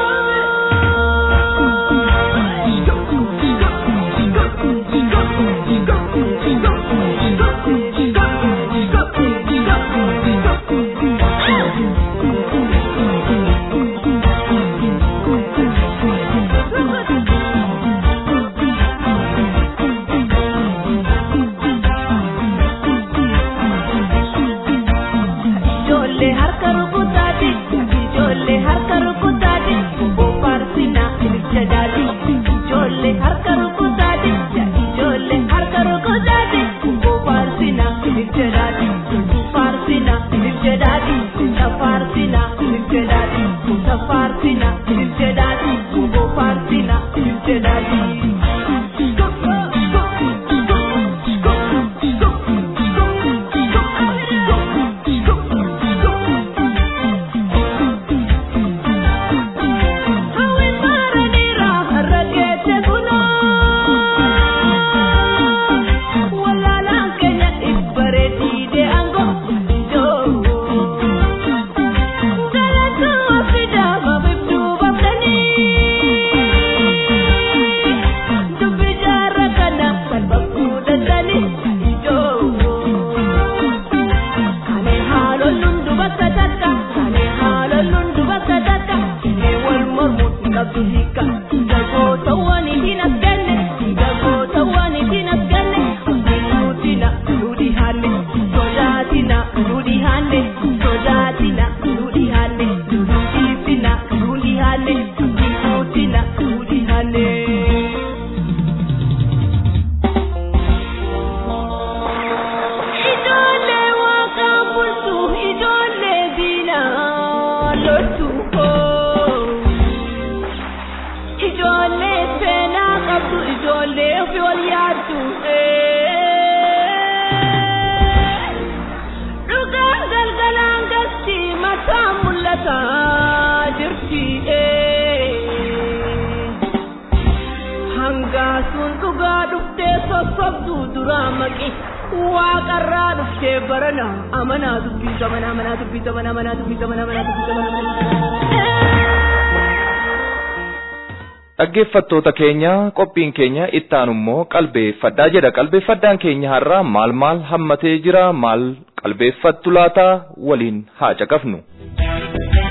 Dhaggeeffattoota keenya qophiin keenya ittaanu immoo qalbeeffadhaa jedha. Qalbeeffadhaan keenya har'a maal hammatee jira maal qalbeeffattu laata waliin haa caqafnu.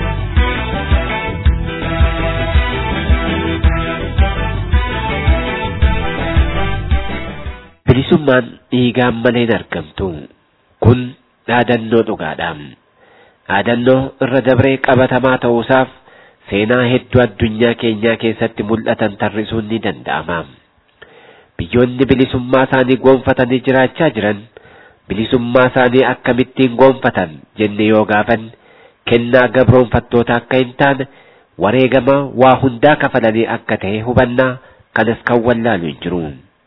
bilisummaan dhiigaan malee hin argamtu. Kun dhaadannoo dhugaadha. Dhaadannoo irra dabree qabatamaa ta'uusaaf seenaa hedduu addunyaa keenyaa keessatti mul'atan tarrisuun ni danda'ama. Biyyoonni bilisummaa isaanii goonfatanii jiraachaa jiran bilisummaa isaanii akkamittiin goonfatan jenne yoo gaafanne kennaa gabroonfattoota akka hin taane wareegama waa hundaa kafalanii akka ta'e hubannaa. Kanas kan wallaalu hin jiru.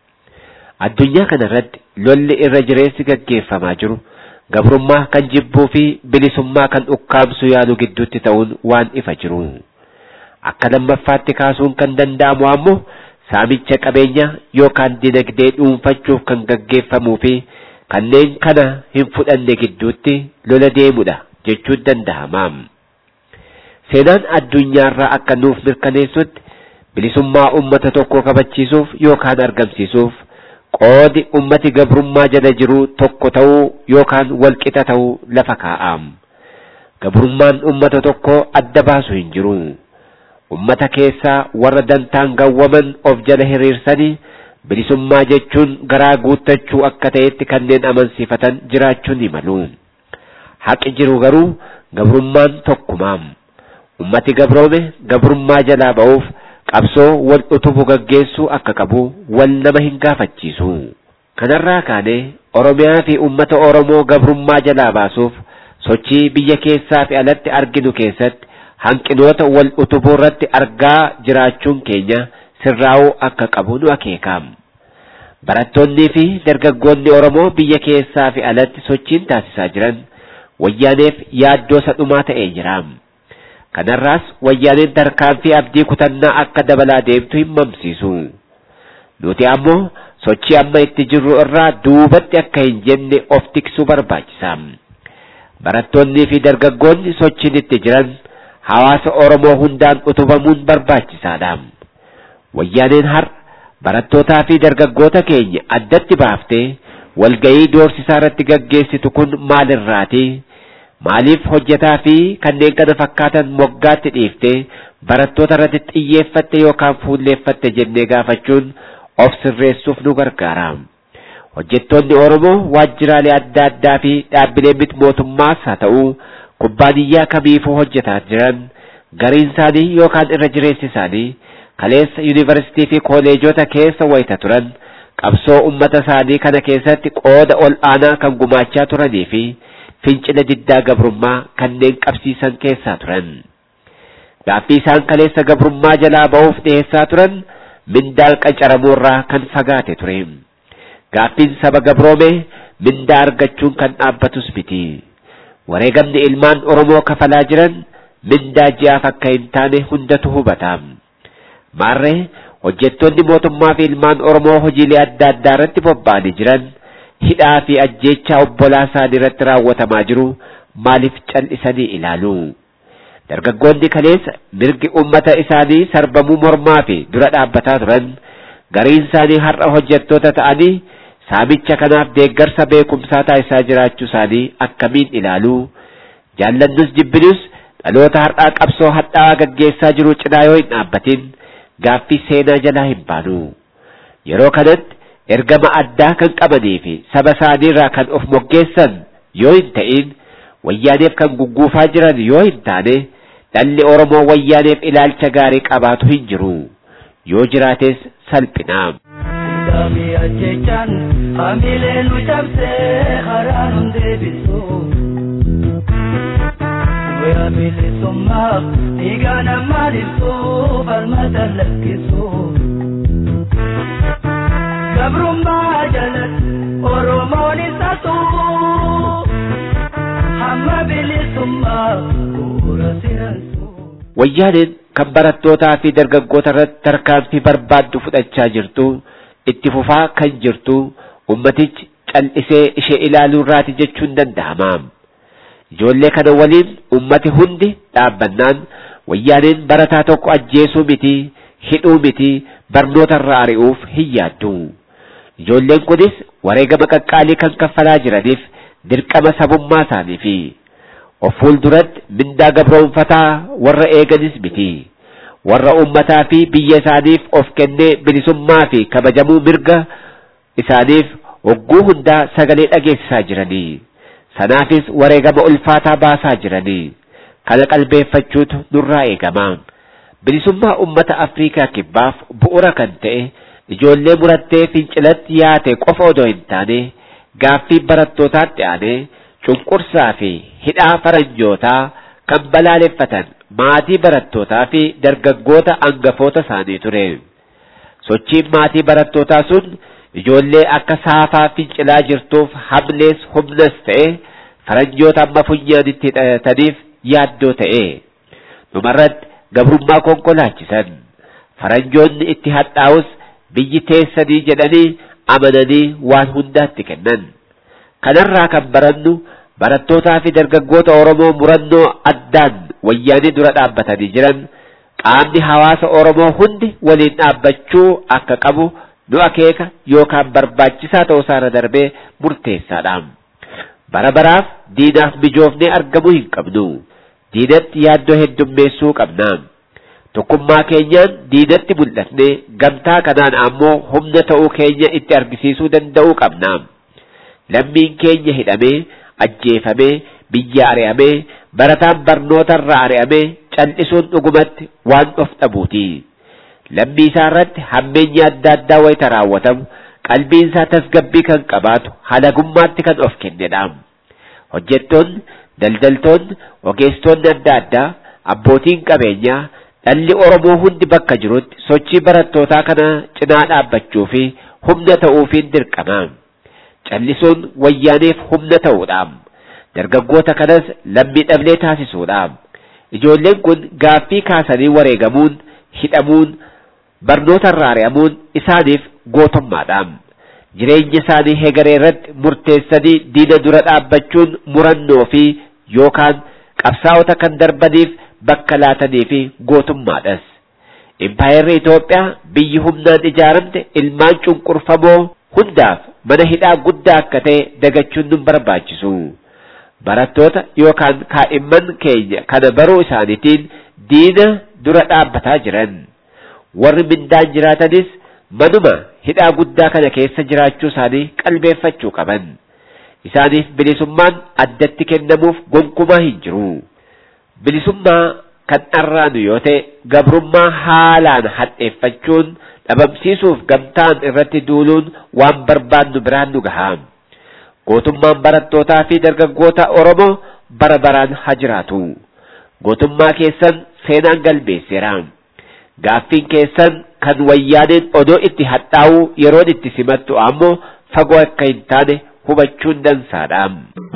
Addunyaa kanarratti lolli irra jireessi gaggeeffamaa jiru gabrummaa kan jibbuu fi bilisummaa kan ukkaamsu yaalu gidduutti ta'uun waan ifa jiru. Akka lammaffaatti kaasuun kan danda'amu ammoo saamicha qabeenya yookaan dinagdee dhuunfachuuf kan gaggeeffamuu fi kanneen kana hin fudhanne gidduutti lola deemudha jechuun danda'ama. Seenaan addunyaarraa akka nuuf mirkaneessutti bilisummaa ummata tokko kabachiisuuf yookaan argamsiisuuf qoodi ummati gabrummaa jala jiru tokko ta'uu yookaan walqixa ta'uu lafa kaa'am. Gabrummaan ummata tokko adda baasu hin jiru. Ummata keessaa warra dantaan gawwaman of jala hiriirsanii bilisummaa jechuun garaa guuttachuu akka ta'etti kanneen amansiifatan jiraachuun ni malu. Haqi jiru garuu gabrummaan tokkumaam. Ummati gabroome gabrummaa jalaa ba'uuf qabsoo wal utubu gaggeessuu akka qabu wal nama hin gaafachiisu. Kanarraa kaanee Oromiyaa fi ummata Oromoo gabrummaa jalaa baasuuf sochii biyya keessaa fi alatti arginu keessatti hanqinoota wal utubuu irratti argaa jiraachuun keenya sirraa'uu akka qabu nu akeekam. Barattoonnii fi dargaggoonni Oromoo biyya keessaa fi alatti sochiin taasisaa jiran wayyaaneef yaaddoo sadhumaa ta'ee jira. Kanarraas wayyaaneen tarkaanfii abdii kutannaa akka dabalaa deemtu hin mamsiisu. Nuti ammoo sochii amma itti jirru irraa duubatti akka hin jenne of tiksuu barbaachisa. Barattoonnii fi dargaggoonni sochiin itti jiran hawaasa Oromoo hundaan utubamuun barbaachisaadha. Wayyaaneen har'a barattootaa fi dargaggoota keenya addatti baaftee walga'ii doorsisaa irratti gaggeessitu kun maalirraati? Maaliif hojjetaa fi kanneen kana fakkaatan moggaatti dhiiftee barattoota irratti xiyyeeffatte yookaan fuulleeffatte jennee gaafachuun of sirreessuuf nu gargaara. Hojjettoonni Oromoo waajjiraalee adda addaa fi dhaabbilee miti mootummaas haa ta'u kubbaaniyyaa kamiifuu hojjetaa jiran gariin isaanii yookaan irra jireessi isaanii kaleessa yuunivarsiitii fi kooleejota keessa wayita turan qabsoo ummata isaanii kana keessatti qooda ol aanaa kan gumaachaa turanii fi fincila diddaa gabrummaa kanneen qabsiisan keessaa turan. Gaaffii isaan kaleessa gabrummaa jalaa ba'uuf dhiyeessaa turan mindaa qacaramuurraa kan fagaate ture. Gaaffiin saba gabroome mindaa argachuun kan dhaabbatus miti. Wareegamni ilmaan Oromoo kafalaa jiran mindaa ji'aaf akka hin taane hundatu hubata. Maarree hojjettoonni mootummaa fi ilmaan Oromoo hojiilee adda addaa irratti bobba'anii jiran hidhaa fi ajjeechaa obbolaa isaanii irratti raawwatamaa jiru maaliif cal'isanii ilaalu? Dargaggoonni kaleessa mirgi ummata isaanii sarbamuu mormaa fi dura dhaabbataa turan gariin isaanii har'a hojjettoota ta'anii saamicha kanaaf deeggarsa beekumsaa taasisaa jiraachuu isaanii akkamiin ilaalu? Jaallannus jibbinus dhaloota har'aa qabsoo hadhaa'aa gaggeessaa jiru cinaa yoo hin dhaabbatin gaaffii seenaa jalaa hin baanu. Yeroo kanatti ergama addaa kan qabanii fi saba isaaniirraa kan of moggeessan yoo hin ta'in wayyaaneef kan gugguufaa jiran yoo hin taane dhalli Oromoo wayyaaneef ilaalcha gaarii qabaatu hin jiru. Yoo jiraates salphina. Dami ajechan amile nu chamse haranun debisu. We amile somma igana malisu falmata lakisu. Gabrumma jalat Oromoni satu hamma bilisumma kurasiransu. Wayyaaneen kan barattootaa fi dargaggoota irratti tarkaanfii barbaaddu fudhachaa jirtu itti fufaa kan jirtu ummatichi cal'isee ishee ilaaluu irraati jechuun danda'ama. Ijoollee kana waliin ummati hundi dhaabbannaan wayyaaneen barataa tokko ajjeesuu miti hidhuu miti barnoota irraa ari'uuf hin yaaddu. Ijoolleen kunis wareegama qaqqaalii kan kaffalaa jiraniif dirqama sabummaa isaanii fi of fuulduratti mindaa gabroonfataa warra eeganis miti. Warra ummataa fi biyya isaaniif of kennee bilisummaa fi kabajamuu mirga isaaniif ogguu hundaa sagalee dhageessisaa jiranii. Sanaafis wareegama ulfaataa baasaa jiranii. Kana qalbeeffachuutu nurraa eegama. Bilisummaa ummata Afrikaa kibbaaf bu'uura kan ta'e ijoollee murattee fincilatti yaate qofa odoo hin taane gaaffii barattootaatti aanee cunqursaa fi hidhaa faranjootaa kan balaaleffatan maatii barattootaa fi dargaggoota angafoota isaanii ture. Sochiin maatii barattootaa sun ijoollee akka saafaa fincilaa jirtuuf hamlees humnas ta'e faranjoota amma funyaanitti hidhataniif yaaddoo ta'e. Dhumarratti gabrummaa konkolaachisan. Faranjoonni itti hadhaa'us biyyi teessanii jedhanii amananii waan hundaatti kennan. Kanarraa kan barannu barattootaa fi dargaggoota Oromoo murannoo addaan wayyaanii dura dhaabbatanii jiran qaamni hawaasa Oromoo hundi waliin dhaabbachuu akka qabu nu akeeka yookaan barbaachisaa ta'uusaarra darbee murteessaadha. Bara baraaf diinaaf mijoofnee argamuu hin qabnu. Diinatti yaaddoo heddummeessuu qabna. Tokkummaa keenyaan diinatti mul'atne gamtaa kanaan ammoo humna ta'uu keenya itti argisiisuu danda'uu qabna. Lammiin keenya hidhamee, ajjeefamee, biyya ari'amee, barataan barnootarraa ari'amee cal'isuun dhugumatti waan of dhabuuti. Lammii isaa irratti hammeenyi adda addaa wayita raawwatamu qalbiin isaa tasgabbii kan qabaatu halagummaatti kan of kennedha. Hojjettoonni, daldaltoonni, ogeessitoonni adda addaa, abbootiin qabeenyaa, dhalli Oromoo hundi bakka jirutti sochii barattootaa kana cinaa dhaabbachuu fi humna ta'uufiin dirqama. Callisuun wayyaaneef humna ta'uudha. Dargaggoota kanas lammii dhablee taasisuudha. Ijoolleen kun gaaffii kaasanii wareegamuun, hidhamuun, barnootarraa ari'amuun isaaniif gootummaadha. Jireenya isaanii hegaree irratti murteessanii diina dura dhaabbachuun murannoo fi yookaan qabsaa'ota kan darbaniif bakka laatanii fi gootummaadhas. Impaayerri Itoophiyaa biyyi humnaan ijaaramte ilmaan cunqurfamoo hundaaf mana hidhaa guddaa akka ta'e dagachuun nun barbaachisu. Barattoota yookaan kaa'imman keenya kana baruu isaaniitiin diina dura dhaabbataa jiran. Warri mindaan jiraatanis manuma hidhaa guddaa kana keessa jiraachuu isaanii qalbeeffachuu qaban. Isaaniif bilisummaan addatti kennamuuf gonkumaa hin jiru. Bilisummaa kan dharraanu yoo ta'e gabrummaa haalaan hadheeffachuun dhabamsiisuuf gamtaan irratti duuluun waan barbaannu biraan nu gaha. Gootummaan barattootaa fi dargaggoota Oromoo bara baraan haa jiraatu. Gootummaa keessan seenaan galmeesseera. Gaaffiin keessan kan wayyaaneen odoo itti hadhaa'uu yeroon itti simattu ammoo fagoo akka hin taane hubachuun dansaadha.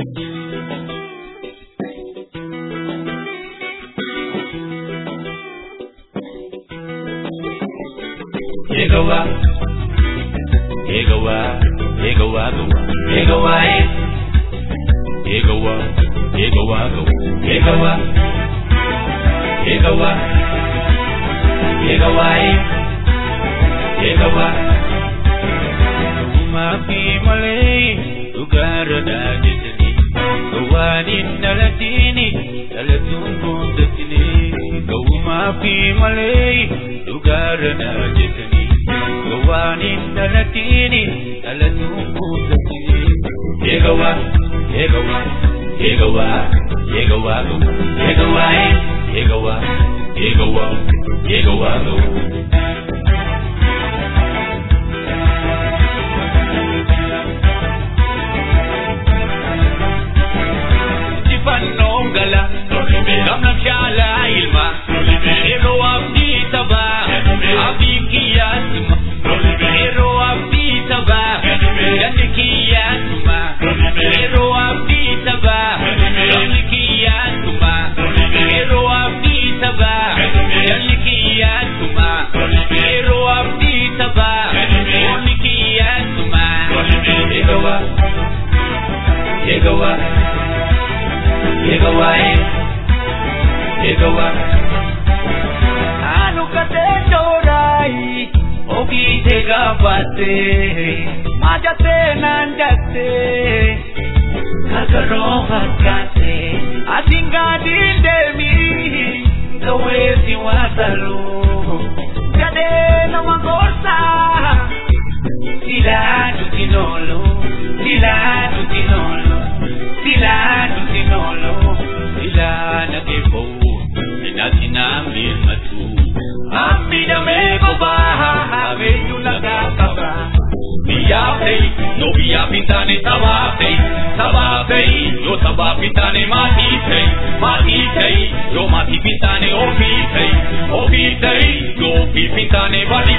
Egawa, egawa, egawa, egawa, egawa, egawa, egawa, egawa, egawa, egawa. Maafi malay, tugara dajani, kawanin dalatini, dalatun kundatini. Maafi malay, tugara dajani. Kawanin dalatini, dalatun kundatini. Egawa, egawa, egawa, egawa, egawa, egawa, egawa, egawa. Nongala, namna shala ilma, ero abdi taba, abdi kiyasma, ero abdi taba, gani kiyasma, ero abdi taba, gani kiyasma, ero abdi taba, gani kiyasma, ero abdi taba, gani kiyasma, egawa, egawa. Egawa, egawa. Anu kate dorai, ogi tega bate, majate nanjate, kakaro hakate, asinga dindemi, gawe siwatalu, jade nama gorsa, sila jutinolu. sababai yo sababi tane mati tai yo mati pitane obi tai yo pitane badi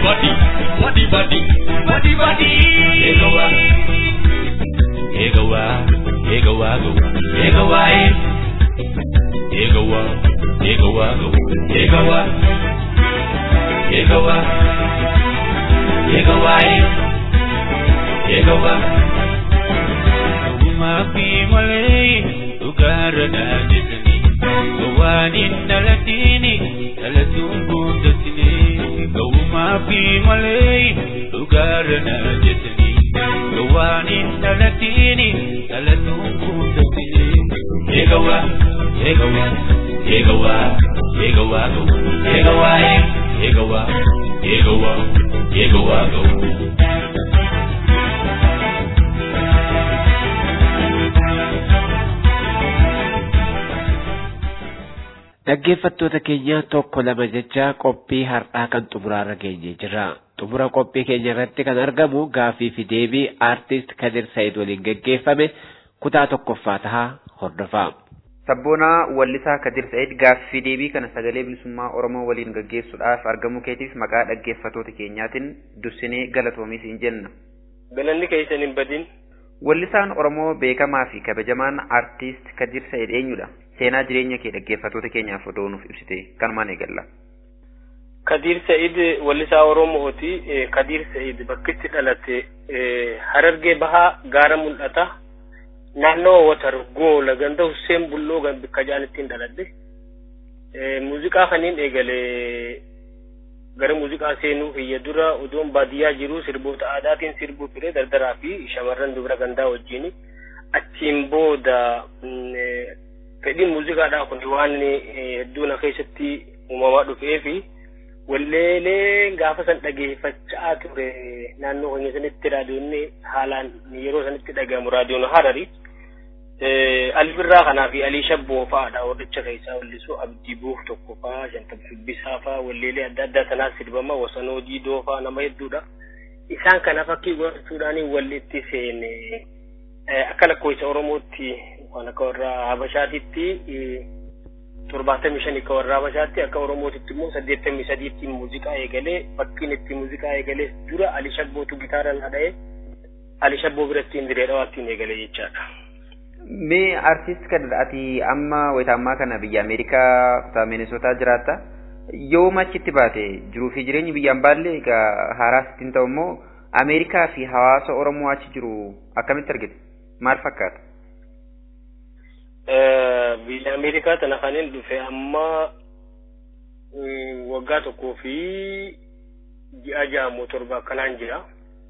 Mafi malay ugara na jitani gawanin dalatini dalatun bundatini mafi malay ugara na jitani gawanin dalatini dalatun bundatini yegawa Dhaggeeffattoota keenya tokko lama jecha qophii har'aa kan xumuraarra geenye jira. Xumura qophii keenya irratti kan argamu gaafii fi deebii aartist Kadir Said waliin gaggeeffame kutaa tokkoffaa tahaa hordofaa. Sabboonaa wallisaa Kadir Said gaafii fi deebii kana sagalee bilisummaa Oromoo waliin gaggeessuudhaaf argamuu keetiif maqaa dhaggeeffattoota keenyaatiin dursinee galatoomi siin jenna. Galanni keessan hin badin. Wallisaan Oromoo beekamaa fi kabajamaan aartist Kadir Said eenyudha? Seenaa jireenya kee dhaggeeffattoota keenyaaf odoo nuuf ibsite kanumaan eegalla. Kadir Said wallisaa Oromooti. Kadir Said bakki itti dhalate Harargee Bahaa Gaara Mul'ata naannoo Watargoo Laganda Hussein Bulloo bakka jaanittiin dhaladhe. Muuziqaa kaniin eegalee gara muuziqaa seenuu hiyya dura odoon baadiyyaa jiru sirboota aadaatiin sirbuu ture dardaraa fi shamarran dubara gandaa wajjin achiin booda fedhiin muuziqaadhaa kun waan hedduu na keessatti uumamaa dhufee fi walleelee gaafa san dhageeffachaa ture naannoo keenya sanitti raadiyoonni haalaan yeroo sanitti dhagahamu raadiyoon Harari Ali Birraa kanaa fi Alii Shabboo fa'aadha warricha keessaa wallisuu Abdii Buuf tokko fa'aa Shantab Shubbisaa fa'aa walleelee adda addaa sanaa sirbama Wasanoo Diidoo fa'aa nama hedduudha. Isaan kana fakkii godhachuudhaan walitti seene akka lakkoofsa Oromootti waan akka warra Habashaatitti 75 akka warra Habashaatti akka Oromootitti immoo 83tti muuziqaa eegalee fakkiin itti muuziqaa eegalee dura Ali Shabbootu gitaara dha'ee Ali Shabboo biratti indireedha waattiin eegalee jechaadha. Mee artist Kadir ati amma wayita ammaa kana biyya Ameerikaa kutaa Minnesota jiraata. Yooma achitti baate jiruu fi jireenyi biyyaan baalle egaa haaraa sittiin ta'u immoo Ameerikaa fi hawaasa Oromoo achi jiru akkamitti argite? Maal fakkaata? Biyya Ameerikaa tana kanin dhufe amma waggaa tokkoo fi ji'a 6 akkanaan jira.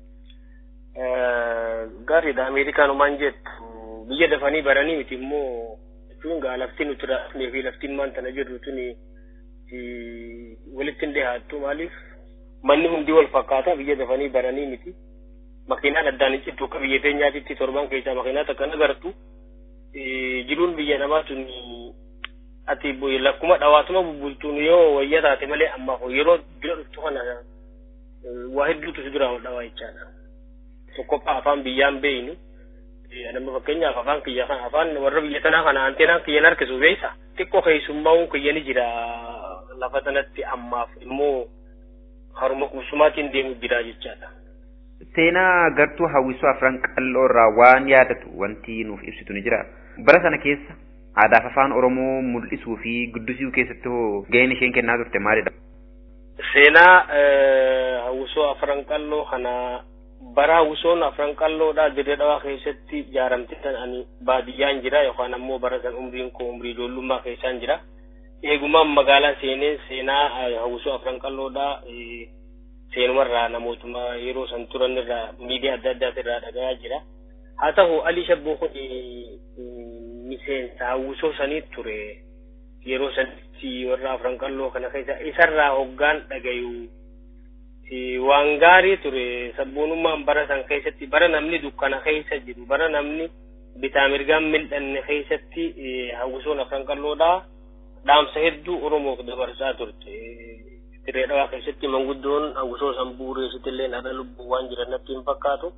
Gaariidha Ameerikaanumaan jettu biyya dafanii baranii miti immoo jechuun gaa laftiin nuti raafnee fi laftiin maan tana jirru tuni walitti hin dhiyaattu maaliif manni hundi wal fakkaata biyya dafanii baranii miti makiinaan addaan hin cittu akka biyya teenyaatitti 7 keessaa makiinaa takka nagartu jiruun biyya namaa tun ati lakkuma dhawaatuma bubbultuun yoo wayya taate malee ammaaf yeroo bira dhuftu kana waa hedduutu si duraan dhawaa jechaadha. Tokkoffaa afaan biyyaan beeynu nama fakkeenyaaf afaan kiyya kan afaan warra biyya tanaa kana anteenaan kiyyan harkisu beeysa xiqqoo keessummaa'uun kiyyani jira lafa sanatti ammaaf immoo haruma qubsumaatiin deemu jira jechaadha. Seenaa gartuu hawwisoo afran qalloo irraa waan yaadatu wanti nuuf ibsitu ni jira. Bara sana keessa aadaa afaan Oromoo mul'isuu fi guddisuu keessatti hoo gaheen isheen kennaa turte maalidha? Seenaa hawwisoo afran qalloo kana bara hawwisoon afran qalloodhaa dirree dhawaa keessatti ijaaramte tan ani baadiyyaan jira yookaan ammoo bara san umriin koo umrii ijoollummaa keessaan jira. Eegumaan magaalaa seenee seenaa hawwisoo afran qalloodhaa seenumarraa namootuma yeroo san turan irraa miidiyaa adda addaati irraa dhagayaa jira. Haa ta'u Ali Shabboo kun miseensa hawwisoo sanii ture yeroo sanitti warra afran qalloo kana keessa isarraa hoggaan dhagayu waan gaarii ture sabboonummaan bara san keessatti bara namni dukkana keessa jiru bara namni bitaa mirgaan mil'anne keessatti hawwisoon afran qalloodhaa dhaamsa hedduu Oromoof dabarsaa turte. Dirree dhawaa keessatti manguddoon hawwisoo san buureessittillee dhala lubbuu waan jiran natti hin fakkaatu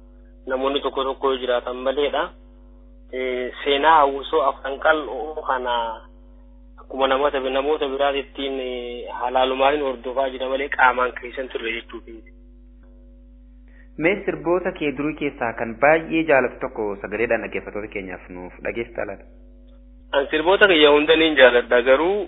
namoonni tokko tokko jiraatan maleedha. Seenaa hawwisoo afran qal'oo kana akkuma namoota biraatittiin halaalumaan hin hordofaa jira malee qaamaan keessan turre jechuudha. Mee sirboota kee durii keessaa kan baay'ee jaalatu tokko sagaleedhaan dhaggeeffattoota keenyaaf nuuf dhageessita laata? An sirboota kiyya hunda niin jaaladha garuu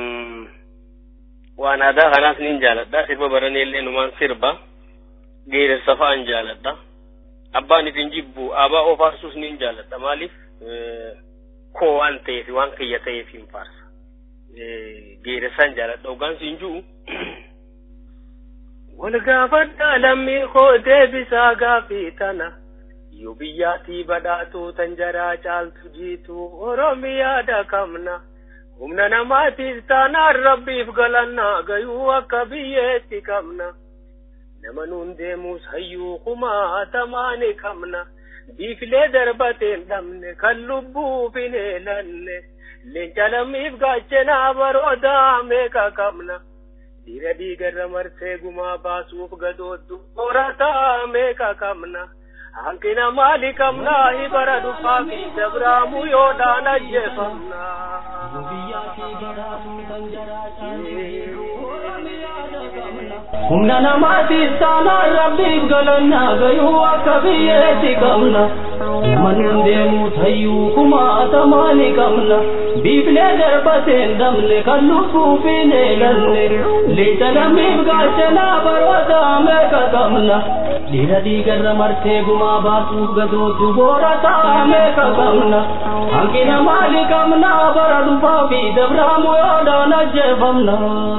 waan aadaa kanaas niin jaaladha. Sirba baraneellee numaan sirba geerarsa fa'aan jaaladha. Abbaan ifin jibbu abaa of aarsuus niin jaaladha. Maaliif koo waan ta'eef waan kiyya ta'eef hin faarsa. Geerarsaan jaaladha. Ogaan siin jiru wal gaafadhaa lammii koo deebisaa gaafii tana yoo biyyaatii badhaatuu tan jaraa caaltu jiitu Oromiyaa kamna humna namaatiif taanaan rabbiif galannaa gayuu akka biyyeetti qabna nama nuun deemus hayyuu kumaatamaani qabna biifilee darbateen dhabne kan lubbuuf hin eelanne leenca lammiif gaachanaa baroodaa meeqa qabna dhiira dhiigarra marsee gumaa baasuuf gadooddu horataa meeqa qabna hanqina maali qabna ibara dhufaa fi dabraamu yoodhaan ajjeefamna. humna namaatiif taanaan rabbiif galannaa gayuu akka biyyeetti qabna manuun deemuus hayyuu kumaatamaani qabna biifilee darbateen dhabne kan lubbuuf hin eelanne leenca lammiif gaachanaa baroota meeqa qabna dhiira dhiigarra marsee gumaa baasuuf gadooddu horataa meeqa qabna hanqina maali qabna bara dhufaa fi dabraamu yoodhaan ajjeefamna.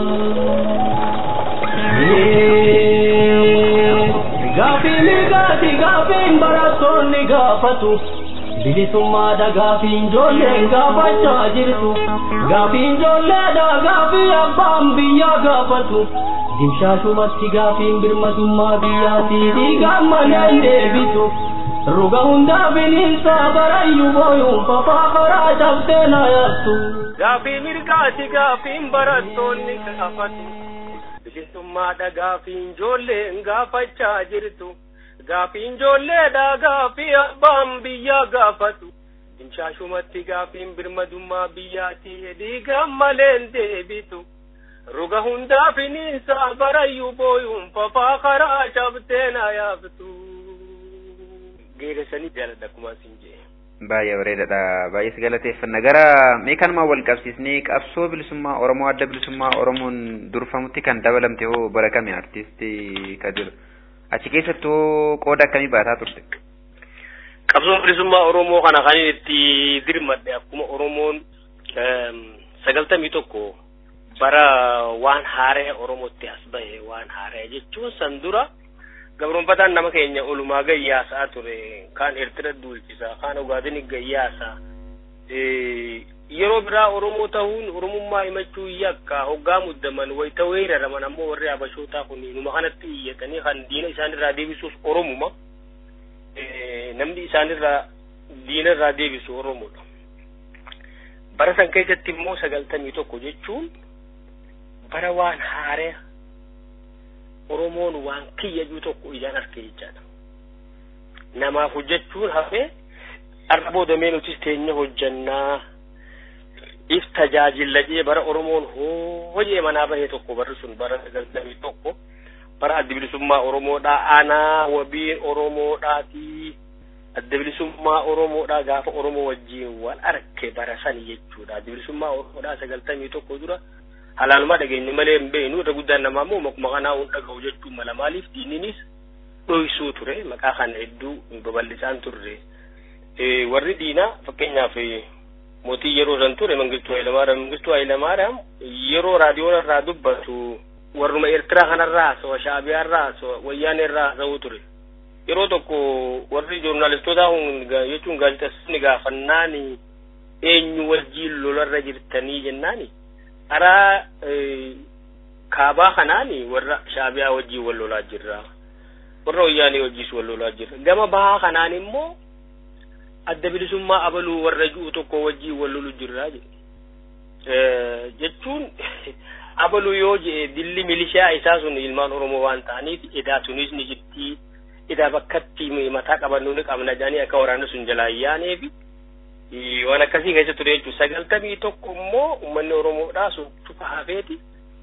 Gaafiin barattoonni gaafatu bilisummaadha gaafiin ijoolleen gaafachaa jirtu gaafiin ijoolleedha gaafii abbaan biyyaa gaafatu dimshaashumatti gaafiin birmadummaa biyyaatii dhiigaan maleen deebitu ruga hundaa bineensaa barayyuu booyuun fafaa karaa cabsee na yaabtu. Gaafii mirgaati gaafiin barattoonni gaafatu bilisummaadha gaafiin ijoolleen gaafachaa jirtu gaafiin ijoolleedha gaafii abbaan biyyaa gaafatu dimshaashumatti gaafiin birmadummaa biyyaatii dhiigaan maleen deebitu ruga hundaa bineensaa barayyuu booyuun fafaa karaa cabsee na yaabtu. Geerasanii jaaladha akkuma siin jee. Baay'ee bareedaadha. Baay'ee si galateeffanna. Gara mee kanuma wal qabsiisnee qabsoo bilisummaa Oromoo adda bilisummaa Oromoon durfamutti kan dabalamte hoo bara kami artistii Kadir? Achi keessatti hoo qooda akkamii baataa turte? Qabsoo bilisummaa Oromoo kana kan itti dirmadhe akkuma Oromoon 91 bara waan haaree Oromootti as bahe waan haaree jechuun san dura gabroonfataan nama keenya olumaa gayyaasaa ture kaan Eertira duulchisaa kaan Ogaadeni gayyaasaa yeroo biraa Oromoo ta'uun Oromummaa himachuu yakka hoggaa muddaman wayita weeraraman ammoo warri Habashootaa kun numa kanatti iyyatanii kan diina isaanirraa deebisuuf Oromuma namni isaanirraa diinarraa deebisu Oromoodha. Bara san keessatti immoo 91 jechuun bara waan haaree Oromoon waan kiyyajuu tokko ijaan arke jechaadha. Namaaf hojjechuun hafee har'a boodamee nutis teenya hojjannaa if tajaajila jee bara Oromoon hojii manaa bahee tokko barri sun bara 91 bara adda bilisummaa Oromoodhaa aanaa wabiin Oromoodhaati adda bilisummaa Oromoodhaa gaafa Oromoo wajjiin wal arke bara sani jechuudha. Adda bilisummaa Oromoodhaa 91 dura halaaluma dhageenye malee hin beeknu irra guddaan namaa immoo makuma kanaa hun dhaga'u jechuun mala maaliif diininis dhoysuu ture maqaa kana hedduu babal'isaan turre. Warri diinaa fakkeenyaaf mootii yeroo san ture Mangistuu Hayilamaariyaam yeroo raadiyoon irraa dubbatu warruma Eertiraa kanarraa haasawaa Shaabiyaarraa haasawaa Wayyaanirraa haasawuu ture. Yeroo tokko warri joornaalistoota jechuun gaazexeessonni gaafannaani eenyu wajjiin lolarra jirtanii jennaani araa kaabaa kanaani warra Shaabiyaa wajjiin wal lolaa jirra warra Wayyaanii wajjiis wal lolaa jirra gama bahaa kanaan immoo adda bilisummaa abaluu warra ji'u tokko wajjiin wal lolu jirra jechuun abaluu yoo jee dilli milishaa isaa sun ilmaan Oromoo waan ta'aniif edaa sunis ni jirti idaa bakkatti mataa qabannu ni qabna jedhanii akka waraanni sun jalaa yaanee fi waan akkasii keessa ture jechuudha. 91 immoo uummanni Oromoodhaa sun tufa hafeeti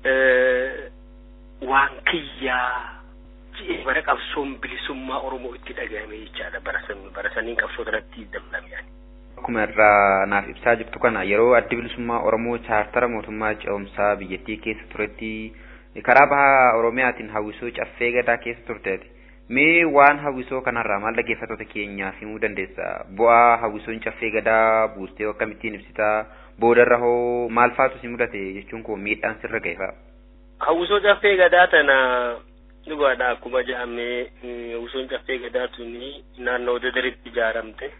waan kiyyaa bara qabsoon bilisummaa Oromoo itti dhagahame jechaadha. Bara saniin qabsoo irratti dabalame. Akkuma irraa naaf ibsaa jirtu kana yeroo addi bilisummaa Oromoo chaartara mootummaa ce'umsaa biyyattii keessa turetti karaa bahaa Oromiyaatiin hawwisoo caffee gadaa keessa turteeti. Mee waan hawwisoo kanarraa maal dhaggeeffattoota keenyaaf himuu dandeessa? Bu'aa hawwisoon caffee gadaa buustee akkamittiin ibsitaa? Boodarra hoo maal faatu si mudate jechuun koo miidhaan sirra ga'e fa'a? Hawwisoo caffee gadaa tana dhugaadha akkuma jedhamee hawwisoon caffee gadaa tuni naannoo Dadaritti ijaaramte.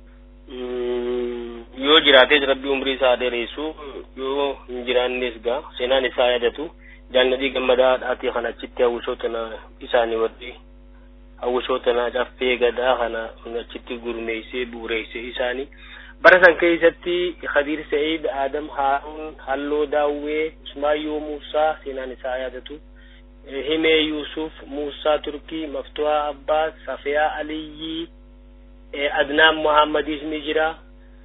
Yoo jiraatees rabbi umrii isaa dheeressu yoo hin jiraannes gaa seenaan isaa yaadatu jaalladhii gammadaa dhaatii kana achitti hawwisootana isaanii warri hawwisootana caffee gadaa kana achitti gurmeessee buureessee isaanii bara san keessatti Khadiir Sa'iid, Adam Haarun, Halloo Daawwee, Usmaayyoo Muusaa seenaan isaa yaadatu Himee Yuusuf, Muusaa Turkii, Maftuhaa Abbaas, Safiyaa Aliyyi, Adnaan Muhammadis ni jira,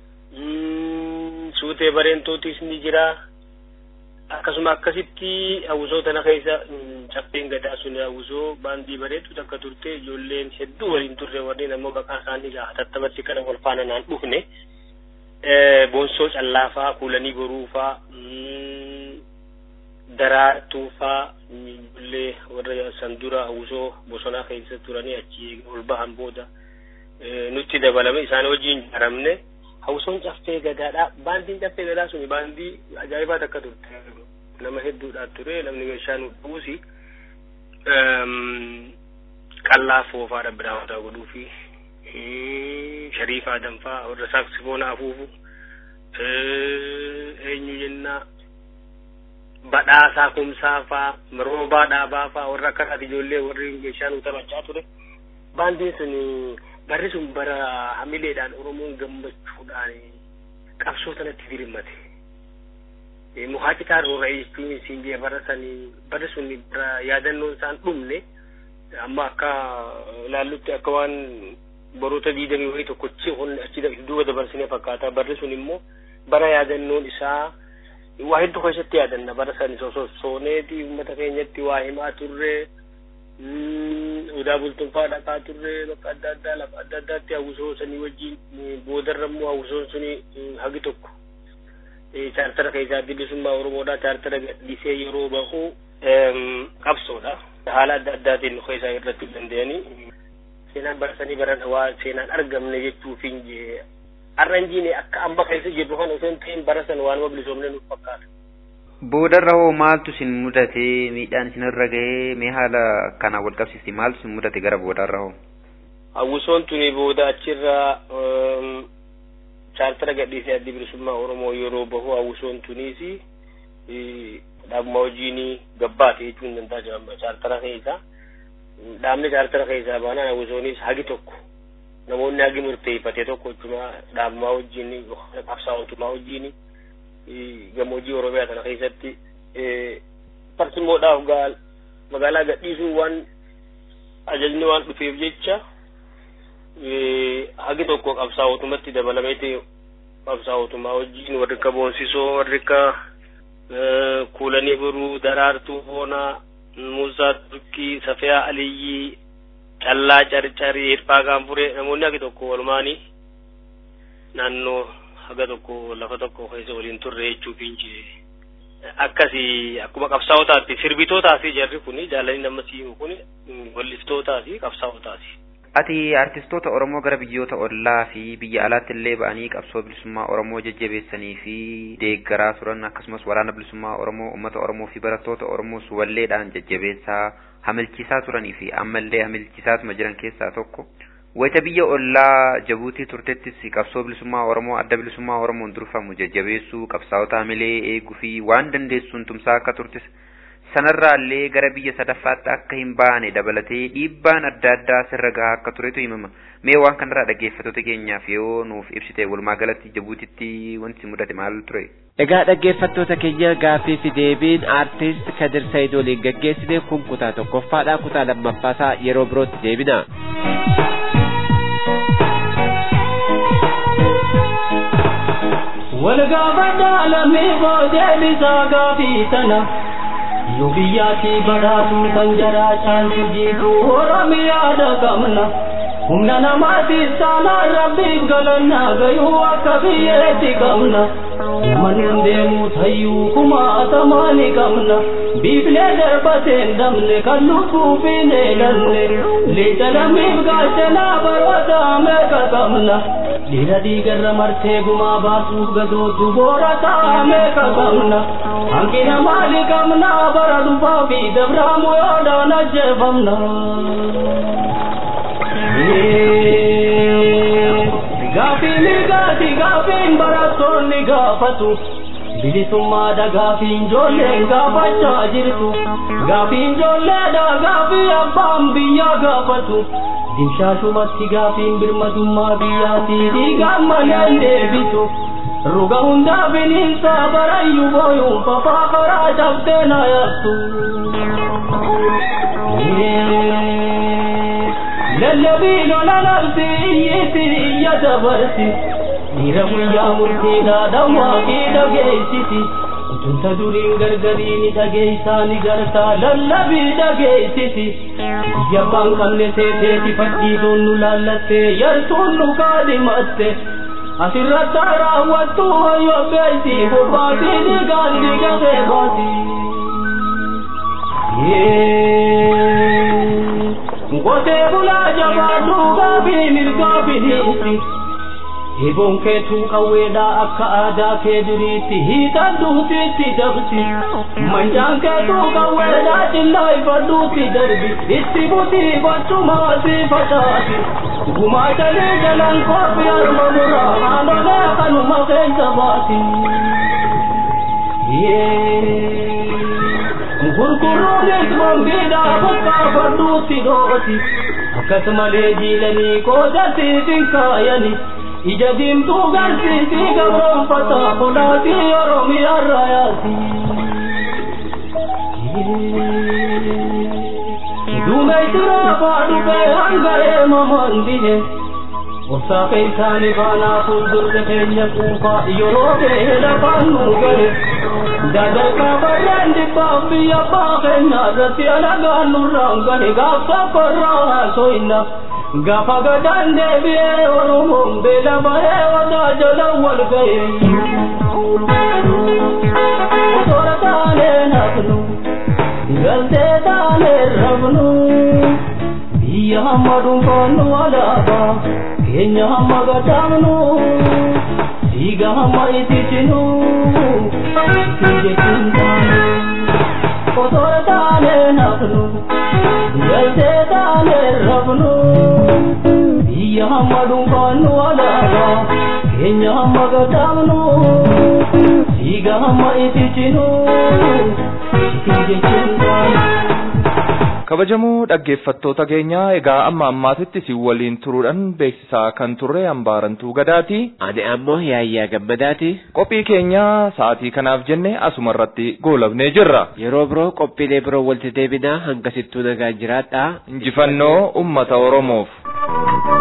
Suutee Bareentuutis ni jira. Akkasuma akkasitti hawwisootana keessa caffeen gadaa sun hawwisoo baandii bareedu takka turte ijoolleen hedduu waliin turre warreen ammoo baqaa isaanii tattamatti kana wal faana naan dhufne boonsoo callaafaa kuulanii boruufaa daraartuufaa ijoollee warra san dura hawwisoo bosonaa keessa turanii achi ol bahan booda nutti dabalame isaan wajjin ijaaramne. Hawwisoon caffee gadaadha. Baandiin caffee gadaa suni baandii ajaa'ibaa takka turte. Nama hedduudhaan ture namni meeshaa nu buusi qallaa foofaadha biraawwataa godhuu fi Shariif Adamfaa warra saaksifoona afuufu eenyu jennaa badhaasaa kumsaafaa roobaa dhaabaafaa warra akkanaati ijoollee warri meeshaa nu taphachaa ture. Baandiin suni barri sun bara hamileedhaan Oromoon gammachuudhaan qabsoo sanatti firmate. Muhaacitaa roora jechuun siinjee bara sun bara yaadannoon isaan dhumne amma akka laallutti akka waan baroota 20 tokkochi achi duuba dabarsine fakkaata. Barri sun immoo bara yaadannoon isaa waa hedduu keessatti yaadanna bara sani sosooneeti uummata keenyatti waa himaa turre. Udaa bultumfaa dhaqaa turre bakka adda addaa lafa adda addaatti hawwisoo sanii wajjin boodarra immoo hawwisoon suni hagi tokko chaartara keessaa bilisummaa Oromoodhaa chaartara gadhiisee yeroo bahu qabsoodha. Haala adda addaatiin nu keessaa irratti danda'anii seenaan barsanii baran waa seenaan argamne jechuuf hin jee arranjiine akka amba keessa jirru kan osoo hin ta'in barasan waanuma bilisoomne nuuf fakkaata. Boodarra hoo maaltu sin mudate miidhaan isinirra ga'ee mee haala kana wal qabsiisti maaltu sin mudate gara boodarra hoo? Hawwisoon tuni booda achirraa chaartara gadhiisee addi bilisummaa Oromoo yeroo bahu hawwisoon tunis dhaabuma hojiin gabbaate jechuun danda'a jedhama chaartara keessa. Dhaabni chaartara keessaa baanaan hawwisoonis hagi tokko namoonni hagi murteeffate tokko jechuudha dhaabuma hojiin qabsaa'otumaa hojiin gammoojjii Oromiyaa kana keessatti parsimmoodhaaf magaalaa gadhiisuu waan ajajni waan dhufeef jecha hagi tokko qabsaa'otumatti dabalameeti qabsaa'otumaa hojiin warri akka boonsisoo warri akka kuulanii boruu daraartuu foonaa Muusaa Turkii Safiyaa Aliyyi Callaa Carcarii Hirphaa Gaanfuree namoonni hagi tokko walumaanii naannoo haga tokko lafa tokko keessa waliin turre jechuuf hinjee akkasii akkuma qabsaa'otaatti sirbitootaa fi jarri kuni jaalanii nama siimu kuni walliftootaa fi qabsaa'otaati. Ati artistoota Oromoo gara biyyoota ollaa fi biyya alaatti illee ba'anii qabsoo bilisummaa Oromoo jajjabeessanii fi deeggaraa turan akkasumas waraana bilisummaa Oromoo uummata Oromoo fi barattoota Oromoo walleedhaan jajjabeessaa hamilchiisaa turanii fi ammallee hamilchiisaatuma jiran keessaa tokko. Wayita biyya ollaa Jabuutii turtettis qabsoo bilisummaa Oromoo adda bilisummaa Oromoon durfamu jajjabeessuu qabsaa'ota hamilee eeguu fi waan dandeessuun tumsaa akka turtes sanarraallee gara biyya sadaffaatti akka hin baane dabalatee dhiibbaan adda addaa sirra gahaa akka turetu himama. Mee waan kanarraa dhaggeeffattoota keenyaaf yoo nuuf ibsite walumaa galatti Jabuutitti wanti mudate maal ture? Egaa dhaggeeffattoota keenya gaaffii fi deebiin aartist Kadir Said waliin gaggeessine kun kutaa tokkoffaadha. Kutaa lammaffaasaa yeroo birootti deebina. Walgaafadha lammii boodee bisaa gaafii tana yoo biyyaatti badhaatu kan jaraa caaltu jiitu Oromiyaadha qabna. Humna namaatiif saanaan rabbiif galannaa gayuu akka biyyeetti qabna. Namannuun deemuu tayyuu kumaatamaa ni qabna. Biiflee darbateen damne kan lubbuuf hin eelanne. Lixa lammiif gaachanaa baroota meeqa qabna. Dhiira dhiigarra martee gumaa baasuuf gadootu boora ta'a meeqa qabna. Hanqina maali qabna bara dhufaa fi dabraamu yoodhaan ajjeefamna. Gaafiin mirgaati gaafiin barattoonni gaafatu. Bilisummaadha gaafiin ijoolleen gaafachaa jirtu. Gaafiin ijoolleedha gaafii abbaan biyyaa gaafatu. Dimshaashumatti gaafiin birmadummaa biyyaatii dhiigaan malee deebitu. Ruga hundaa bineensaa barayyuu booyuun fafaa karaa cabsee na yaattu. Lallabii lola labsi iyyiti iyya dabarsi. Dhiira guyyaa murtiidhaa dhawwaa fi dhageessisi. Utunta duriin gargariini dhageessaa ni gartaa lallabii dhageessisi. Biyya abbaan qabne seeteeti fadhiisuun nu laallattee yartuun nu kaadhimatte. Asirratti raawwattu hoyyoo beeyti bobbaatii dhiigaan dhiiga beekaati. Ngotee bulaa jabaadhu gaabii mirgaa biniisi. Eeboon keetuu qawweedhaa akka aadaa kee duriitti hiitan duutiitti dabsi. Manjaan keetuu qawweedhaa cillaa ifadhuutti darbi. Itti butii gochumaa si facaasi. Gumaatalee jalan koofii harma muraa haanolee kanuma keessa baasi. Gurguruunis mambiidhaa bakka fadhuutti dhooti. Akkasumalee jiilanii qoodasiif hin kaayani. Ija diimtuu garsiisii gabroonfataa kulaatii Oromiyaa raayaati. Duumessi raafaa dhufee hanga eemamaan dhihe. Obsaa keessaanii baanaa fuuldurte keenya kuufaa yeroo ga'e lafaan nu ga'e. Dadarkaa barreen dhibbaaf biyya abbaa keenya irratti alagaan nurraan ga'e gaafsa korraa haasoinna. Gaafa gadaan deebi'ee Oromoon beela bahee wadaa jala wal ga'e. Osoora taanee nafnu galtee taanee rabnu. Biyya hamma dhuunfaannu alaabaa keenya hamma gadaamnu. Dhiiga hamma ititinu jechuun taanu. Osoora taanee nafnu galtee taanee rabnu. Biyya hamma dhuunfaannu alaabaa keenya hamma gadaamnu. Dhiiga hamma ititinu jechuun taanu. Kabajamoo dhaggeeffattoota keenya egaa amma ammaatitti si waliin turuudhaan beeksisaa kan turre Hambaarantuu Gadaati. Ani ammoo Yaayyaa Gammadaati. Qophii keenya sa'aatii kanaaf jenne asuma irratti goolabnee jirra. Yeroo biroo qophiilee biroo walitti deebinaa hangasittuu nagaan jiraadhaa. Injifannoo uummata Oromoof.